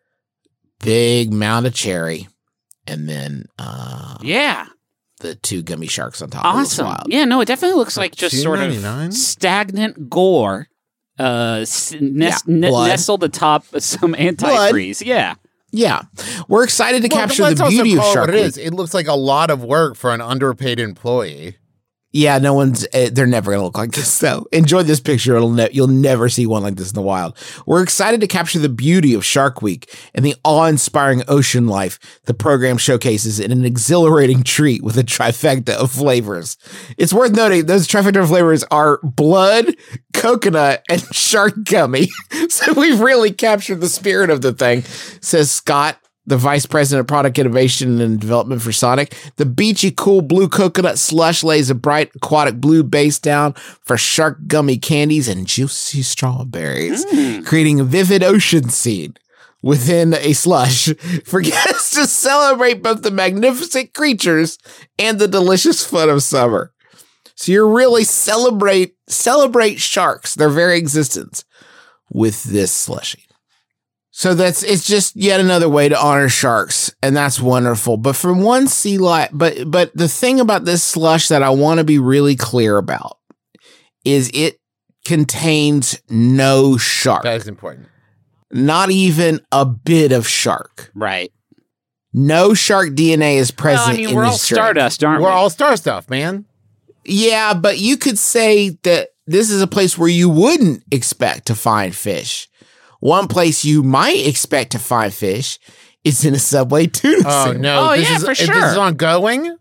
big mound of cherry, and then uh, Yeah. the two gummy sharks on top. It looks Awesome. wild. Yeah, no, it definitely looks like just sort of two ninety-nine? stagnant gore uh, s- nes- Yeah, ne- blood. nestled atop some antifreeze. Yeah. Yeah, we're excited to Well, capture let's the also beauty of call it Shark what it Week. is. It looks like a lot of work for an underpaid employee. Yeah, no one's. Uh, they're never gonna look like this though. Enjoy this picture. It'll ne- you'll never see one like this in the wild. We're excited to capture the beauty of Shark Week and the awe-inspiring ocean life the program showcases in an exhilarating treat with a trifecta of flavors. It's worth noting those trifecta of flavors are blood, coconut, and shark gummy. So we've really captured the spirit of the thing, says Scott, the vice president of product innovation and development for Sonic. The beachy, cool blue coconut slush lays a bright aquatic blue base down for shark gummy candies and juicy strawberries, creating a vivid ocean scene within a slush for guests to celebrate both the magnificent creatures and the delicious fun of summer. So you're really celebrate celebrate sharks, their very existence, with this slushie. So that's, it's just yet another way to honor sharks, and that's wonderful. But from one sea life, but but the thing about this slush that I want to be really clear about is it contains no shark. That is important. Not even a bit of shark. Right. No shark D N A is present. Well, I mean, in we're all this drink. Stardust, aren't We're we? all star stuff, man. Yeah, but you could say that this is a place where you wouldn't expect to find fish. One place you might expect to find fish is in a Subway tuna Oh sandwich. no! Oh, this yeah, is, for is sure. This is ongoing.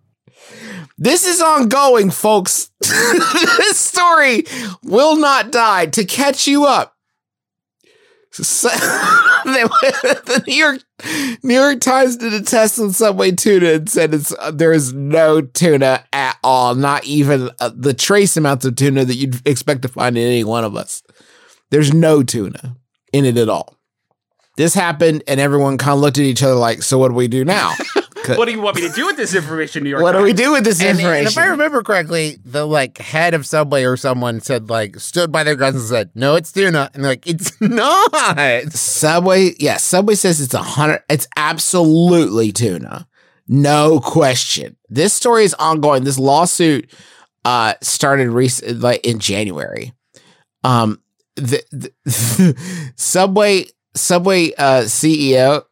This is ongoing, folks. This story will not die. To catch you up, so, the New York New York Times did a test on Subway tuna and said it's uh, there is no tuna at all, not even uh, the trace amounts of tuna that you'd expect to find in any one of us. There's no tuna in it at all. This happened, and everyone kind of looked at each other like, "So what do we do now? What do you want me to do with this information, New York What do we Times? do with this And, information?" and if I remember correctly, the like head of Subway or someone said like stood by their guns and said, "No, it's tuna," and they're like, "It's not." Subway, yeah, Subway says it's a hundred. It's absolutely tuna, no question. This story is ongoing. This lawsuit uh, started recent, like in January. Um, the, the Subway Subway uh, C E O,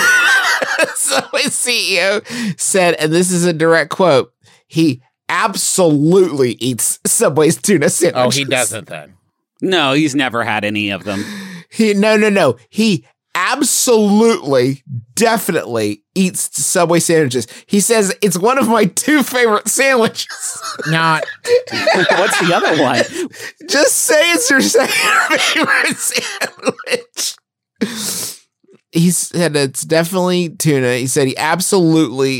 Subway C E O said, and this is a direct quote: he absolutely eats Subway's tuna sandwiches. Oh, he doesn't then. No, he's never had any of them. He no no no. He absolutely, definitely eats Subway sandwiches. He says it's one of my two favorite sandwiches. Not. What's the other one? Just say it's your second favorite sandwich. He said it's definitely tuna. He said he absolutely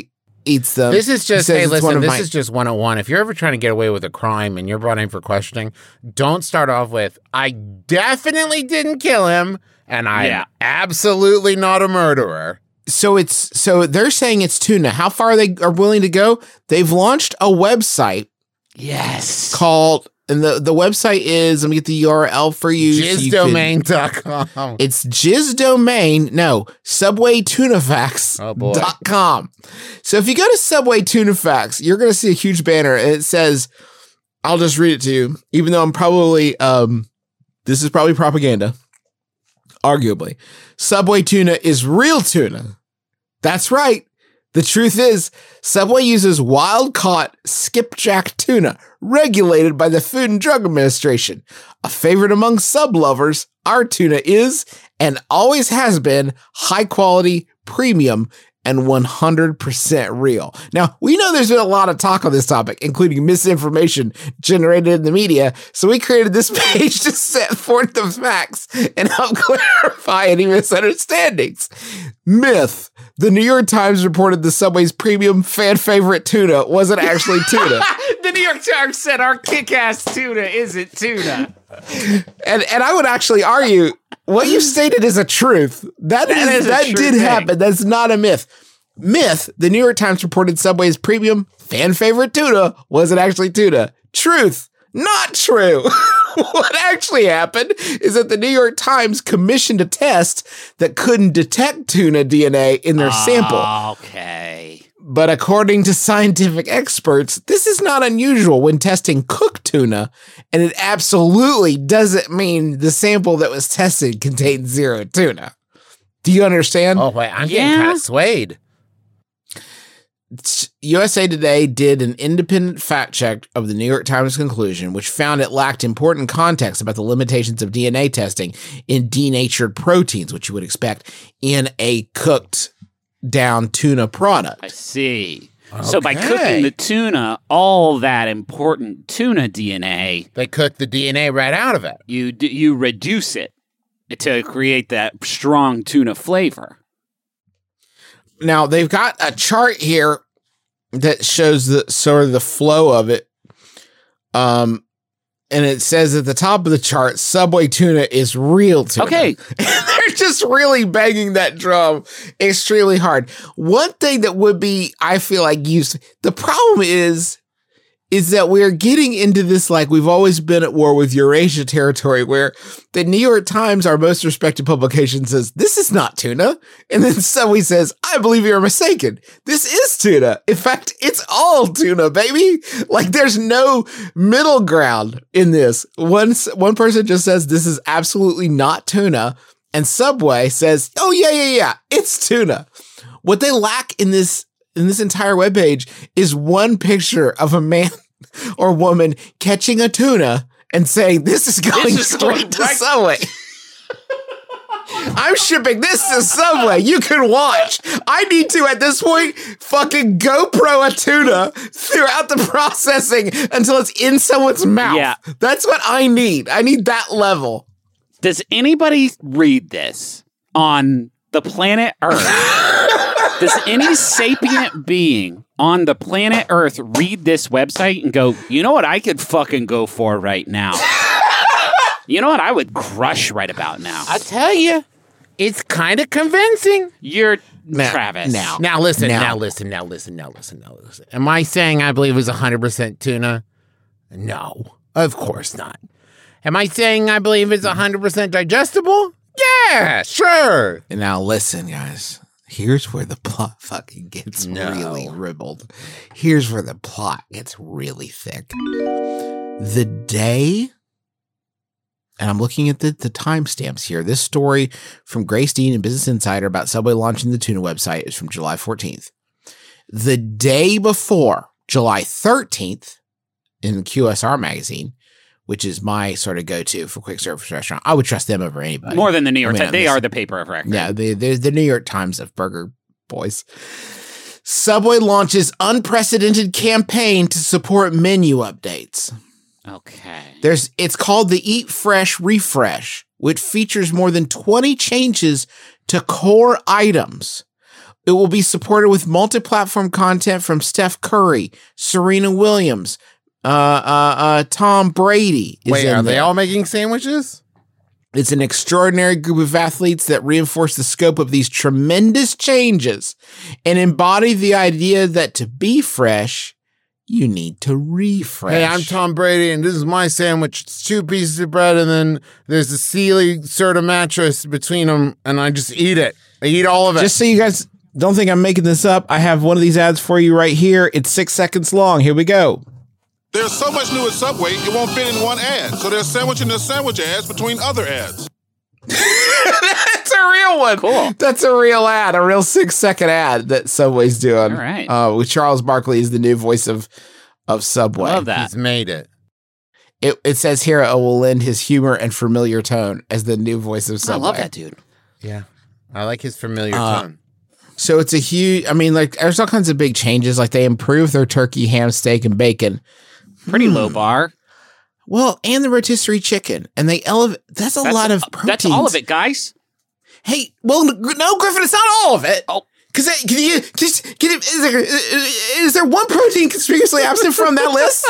eats them. This is He just, says hey, it's listen, one of this my- is just one oh one. If you're ever trying to get away with a crime and you're brought in for questioning, don't start off with, I definitely didn't kill him, and I'm Yeah. absolutely not a murderer. So it's so they're saying it's tuna. How far they are willing to go? They've launched a website Yes. called, and the, the website is, let me get the U R L for you. so you can- Jizdomain dot com. It's Jizdomain, no, Subway Tuna Facts Oh, boy. dot com. So if you go to Subway Tuna Facts, you're going to see a huge banner, and it says, I'll just read it to you, even though I'm probably, um, this is probably propaganda, arguably. Subway tuna is real tuna. That's right. The truth is, Subway uses wild-caught skipjack tuna, regulated by the Food and Drug Administration. A favorite among sub lovers, our tuna is, and always has been, high-quality, premium, and one hundred percent real. Now, we know there's been a lot of talk on this topic, including misinformation generated in the media, so we created this page to set forth the facts and help clarify any misunderstandings. Myth. The New York Times reported the Subway's premium fan favorite tuna wasn't actually tuna. The New York Times said our kick-ass tuna isn't tuna. And and I would actually argue what you stated is a truth. That, That is, is a that true did thing. happen. That's not a myth. Myth. The New York Times reported Subway's premium fan favorite tuna wasn't actually tuna. Truth. Not true. What actually happened is that the New York Times commissioned a test that couldn't detect tuna D N A in their sample. Okay. But according to scientific experts, this is not unusual when testing cooked tuna, and it absolutely doesn't mean the sample that was tested contained zero tuna. Do you understand? Oh, wait, I'm Yeah. getting kind of swayed. U S A Today did an independent fact check of the New York Times conclusion, which found it lacked important context about the limitations of D N A testing in denatured proteins, which you would expect in a cooked down tuna product. I see. So by Okay. cooking the tuna, all that important tuna D N A, They cooked the D N A right out of it. you d- you reduce it to create that strong tuna flavor. Now they've got a chart here that shows the sort of the flow of it. Um, and it says at the top of the chart, Subway tuna is real tuna. Okay. They're just really banging that drum extremely hard. One thing that would be, I feel like, used, the problem is, is that we're getting into this like we've always been at war with Eurasia territory, where the New York Times, our most respected publication, says, this is not tuna. And then Subway says, I believe you're mistaken. This is tuna. In fact, it's all tuna, baby. Like there's no middle ground in this. One, one person just says, this is absolutely not tuna. And Subway says, oh, yeah, yeah, yeah, it's tuna. What they lack in this in this entire webpage is one picture of a man or woman catching a tuna and saying, this is going This is straight going to right- Subway. I'm shipping this to Subway. You can watch. I need to, at this point, fucking GoPro a tuna throughout the processing until it's in someone's mouth. Yeah. That's what I need. I need that level. Does anybody read this on the planet Earth? Does any sapient being on the planet Earth read this website and go, you know what I could fucking go for right now? You know what I would crush right about now? I tell you, it's kind of convincing. You're Now- Travis. now. Now listen, Now. now. listen, now listen, now listen, now listen. Am I saying I believe it was one hundred percent tuna? No, of course not. Am I saying I believe it's one hundred percent digestible? Yeah, sure. And now listen, guys. Here's where the plot fucking gets No. really ribbled. Here's where the plot gets really thick. The day, and I'm looking at the, the timestamps here. This story from Grace Dean and Business Insider about Subway launching the tuna website is from July fourteenth. The day before, July thirteenth, in Q S R magazine, which is my sort of go-to for quick service restaurant. I would trust them over anybody. More than the New York I mean, Times. on They this- are the paper of record. Yeah, they, they're the New York Times of burger boys. Subway launches unprecedented campaign to support menu updates. Okay. There's, it's called the Eat Fresh Refresh, which features more than twenty changes to core items. It will be supported with multi-platform content from Steph Curry, Serena Williams, uh, uh, uh, Tom Brady. Is Wait, in are they there. all making sandwiches? It's an extraordinary group of athletes that reinforce the scope of these tremendous changes and embody the idea that to be fresh, you need to refresh. Hey, I'm Tom Brady, and this is my sandwich. It's two pieces of bread, and then there's a Sealy Serta mattress between them, and I just eat it. I eat all of it. Just so you guys don't think I'm making this up, I have one of these ads for you right here. It's six seconds long. Here we go. There's so much new at Subway, it won't fit in one ad. So they're sandwiching the sandwich ads between other ads. That's a real one. Cool. That's a real ad, a real six second ad that Subway's doing. All right. Uh, with Charles Barkley is the new voice of of Subway. Love that. He's made it. It it says here it will lend his humor and familiar tone as the new voice of Subway. I love that dude. Yeah. I like his familiar Uh, tone. So it's a huge, I mean, like, there's all kinds of big changes. Like, they improved their turkey, ham, steak, and bacon. Pretty Hmm. low bar. Well, and the rotisserie chicken. And they elevate, that's a That's lot a- of proteins. That's all of it, guys. Hey, well, no, Griffin, it's not all of it. Oh. Because can you, just, can you, is, there, is there one protein conspicuously absent from that list?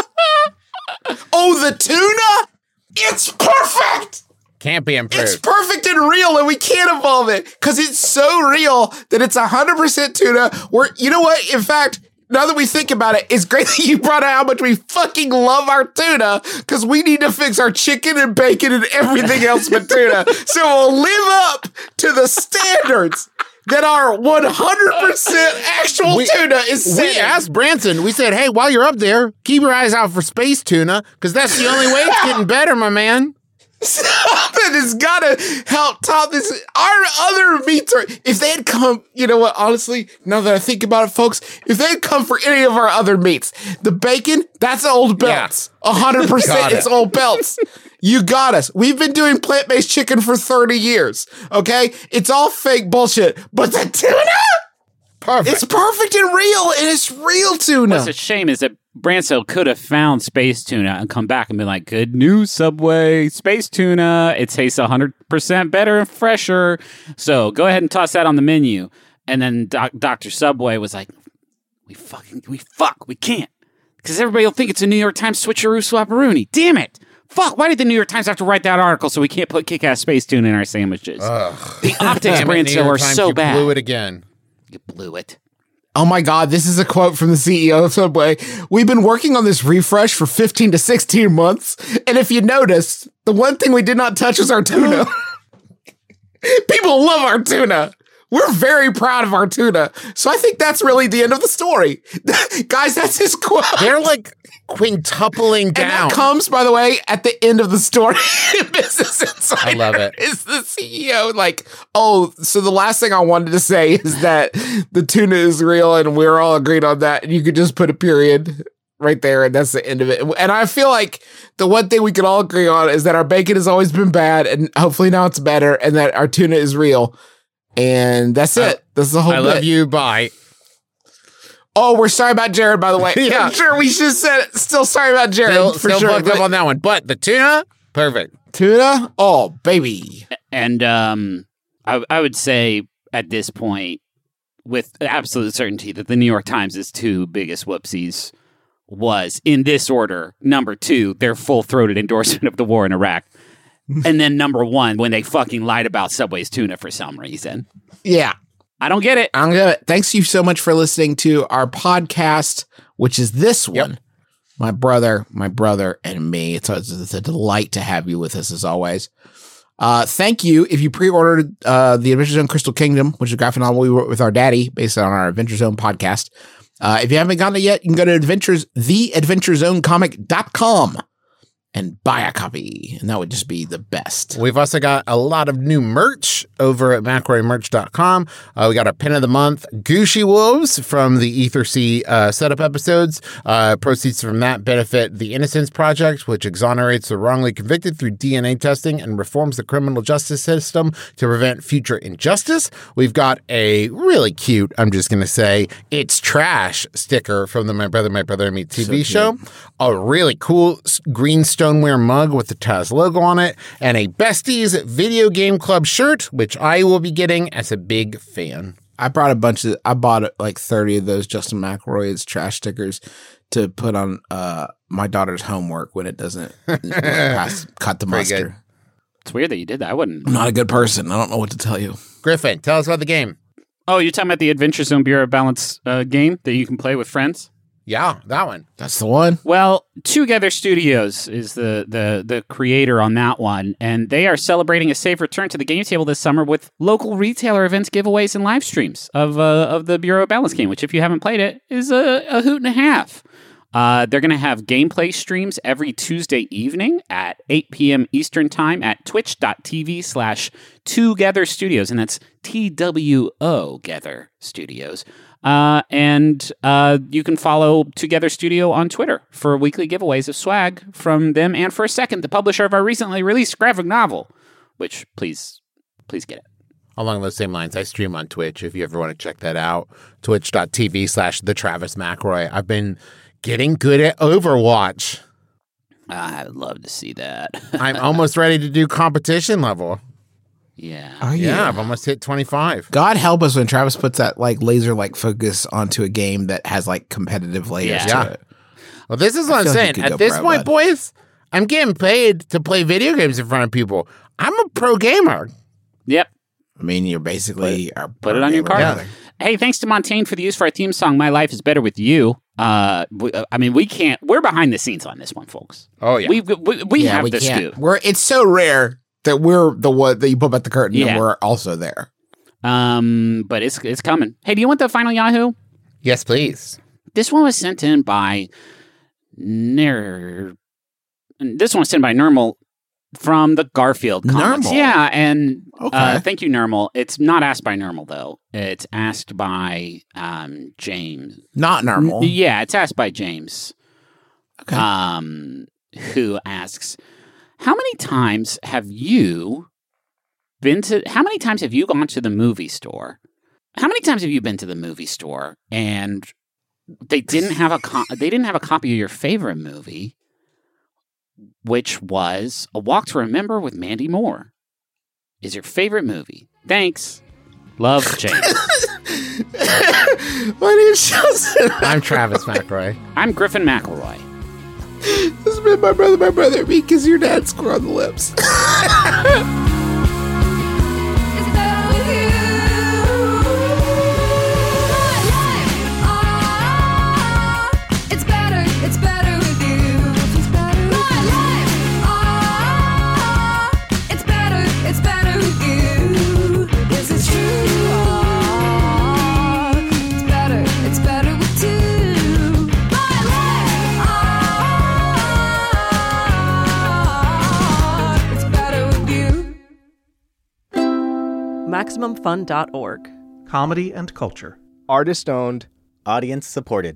Oh, the tuna? It's perfect! Can't be improved. It's perfect and real, and we can't evolve it because it's so real that it's one hundred percent tuna. Where, you know what? In fact, now that we think about it, it's great that you brought out how much we fucking love our tuna because we need to fix our chicken and bacon and everything else but tuna. So we'll live up to the standards that our one hundred percent actual We- tuna is We setting. asked Branson, we said, hey, while you're up there, keep your eyes out for space tuna because that's the only way it's getting better, my man. Something has got to help top this. Our other meats are, if they had come, you know what, honestly, now that I think about it, folks, if they had come for any of our other meats, the bacon, that's old belts. A hundred percent Got it. it's old belts. You got us. We've been doing plant-based chicken for thirty years, okay? It's all fake bullshit, but the tuna? Perfect. It's perfect and real, and it's real tuna. What's a shame is that Branso could have found space tuna and come back and been like, good news, Subway, space tuna. It tastes one hundred percent better and fresher. So go ahead and toss that on the menu. And then doc- Doctor Subway was like, we fucking, we fuck, we can't. Because everybody will think it's a New York Times switcheroo swapperoonie. Damn it. Fuck, why did the New York Times have to write that article so we can't put kick-ass space tuna in our sandwiches? Ugh. The optics, Damn it, New Branso, York are Times, so you bad. blew it again. You blew it. Oh my God, this is a quote from the C E O of Subway. We've been working on this refresh for fifteen to sixteen months. And if you notice, the one thing we did not touch was our tuna. People love our tuna. We're very proud of our tuna. So I think that's really the end of the story. Guys, that's his quote. They're like quintupling And down. that comes, by the way, at the end of the story. Business Insider I love it. is the C E O like, oh, so the last thing I wanted to say is that the tuna is real and we're all agreed on that. And you could just put a period right there and that's the end of it. And I feel like the one thing we can all agree on is that our bacon has always been bad and hopefully now it's better and that our tuna is real. And that's it. That's the whole I bit. love you. Bye. Oh, we're sorry about Jared, by the way. Yeah. I'm sure we should have said it. Still sorry about Jared. Still, for still sure. fucked up on that one. But the tuna, perfect. Tuna? Oh, baby. And um, I, I would say at this point, with absolute certainty, that the New York Times' two biggest whoopsies was, in this order, number two, their full-throated endorsement of the war in Iraq. And then number one, when they fucking lied about Subway's tuna for some reason. Yeah. I don't get it. I don't get it. Thanks you so much for listening to our podcast, which is this one. Yep. My brother, my brother, and me. It's a, it's a delight to have you with us as always. Uh, thank you. If you pre-ordered uh, the Adventure Zone Crystal Kingdom, which is a graphic novel we wrote with our daddy based on our Adventure Zone podcast. Uh, if you haven't gotten it yet, you can go to adventures, the adventure zone comic dot com and buy a copy. And that would just be the best. We've also got a lot of new merch over at McRoy Merch dot com. Uh, we got our pin of the month, Gooshy Wolves from the Ether Sea uh, setup episodes. Uh, proceeds from that benefit the Innocence Project, which exonerates the wrongly convicted through D N A testing and reforms the criminal justice system to prevent future injustice. We've got a really cute, I'm just going to say, It's Trash sticker from the My Brother, My Brother and Me T V So show. A really cool s- green stoneware mug with the Taz logo on it, and a Besties Video Game Club shirt, which I will be getting as a big fan. I brought a bunch of, I bought like thirty of those Justin McElroy's trash stickers to put on uh, my daughter's homework when it doesn't pass, cut the mustard. Good. It's weird that you did that. I wouldn't. I'm not a good person. I don't know what to tell you. Griffin, tell us about the game. Oh, you're talking about the Adventure Zone Bureau of Balance uh, game that you can play with friends? Yeah, that one. That's the one. Well, Together Studios is the, the the creator on that one, and they are celebrating a safe return to the game table this summer with local retailer events, giveaways, and live streams of uh, of the Bureau of Balance game, which, if you haven't played it, is a, a hoot and a half. Uh, they're going to have gameplay streams every Tuesday evening at eight p.m. Eastern Time at twitch.tv slash Together Studios, and that's T W O Gether Studios. Uh, and uh, you can follow Together Studio on Twitter for weekly giveaways of swag from them, and For a Second, the publisher of our recently released graphic novel, which please, please get it. Along those same lines, I stream on Twitch if you ever want to check that out. Twitch.tv slash the Travis McElroy. I've been getting good at Overwatch. I would love to see that. I'm almost ready to do competition level. Yeah. Oh, Yeah, yeah. I've almost hit twenty-five. God help us when Travis puts that like laser like focus onto a game that has like competitive layers Yeah. to Yeah. it. Well, this is I what I'm feel like saying. you could At go this pro, point, bud. boys, I'm getting paid to play video games in front of people. I'm a pro gamer. Yep. I mean, you're basically a Put it on your card. Hey, thanks to Montaigne for the use for our theme song, My Life is Better With You. Uh, we, uh, I mean, we can't, we're behind the scenes on this one, folks. Oh, yeah. We, we, we Yeah, have we the can't. scoop. We're it's so rare that we're the one that you put back the curtain Yeah. and we're also there. Um, but it's it's coming. Hey, do you want the final Yahoo? Yes, please. This one was sent in by Ner. This one was sent by Nermal from the Garfield comics. Nermal? Yeah, and Okay. uh, thank you, Nermal. It's not asked by Nermal though. It's asked by um James. Not normal. N- yeah, it's asked by James. Okay. Um, who asks, how many times have you been to? How many times have you gone to the movie store? How many times have you been to the movie store and they didn't have a co- they didn't have a copy of your favorite movie, which was A Walk to Remember with Mandy Moore? Is your favorite movie? Thanks. Love, James. My name's Justin. I'm Travis McElroy. I'm Griffin McElroy. This has been my brother, my brother, me, because your dad square on the lips. It's better, it's better with you. My life, ah, it's better, it's better with you. This is true. Ah, it's better, it's better with two. My life, ah, it's better with you. Maximum Fun dot org. Comedy and culture. Artist owned, audience supported.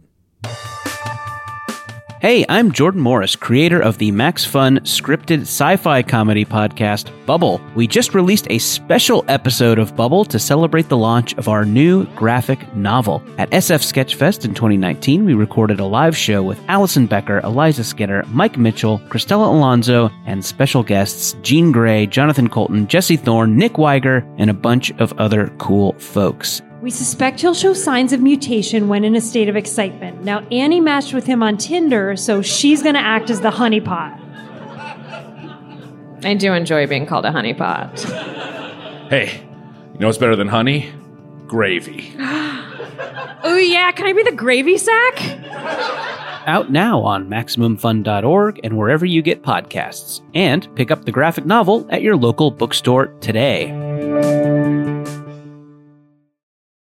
Hey, I'm Jordan Morris, creator of the Max Fun scripted sci-fi comedy podcast, Bubble. We just released a special episode of Bubble to celebrate the launch of our new graphic novel. At S F Sketchfest in twenty nineteen, we recorded a live show with Allison Becker, Eliza Skinner, Mike Mitchell, Christella Alonso, and special guests Jean Grey, Jonathan Colton, Jesse Thorne, Nick Weiger, and a bunch of other cool folks. We suspect he'll show signs of mutation when in a state of excitement. Now, Annie matched with him on Tinder, so she's going to act as the honeypot. I do enjoy being called a honeypot. Hey, you know what's better than honey? Gravy. Oh, yeah, can I be the gravy sack? Out now on Maximum Fun dot org and wherever you get podcasts. And pick up the graphic novel at your local bookstore today.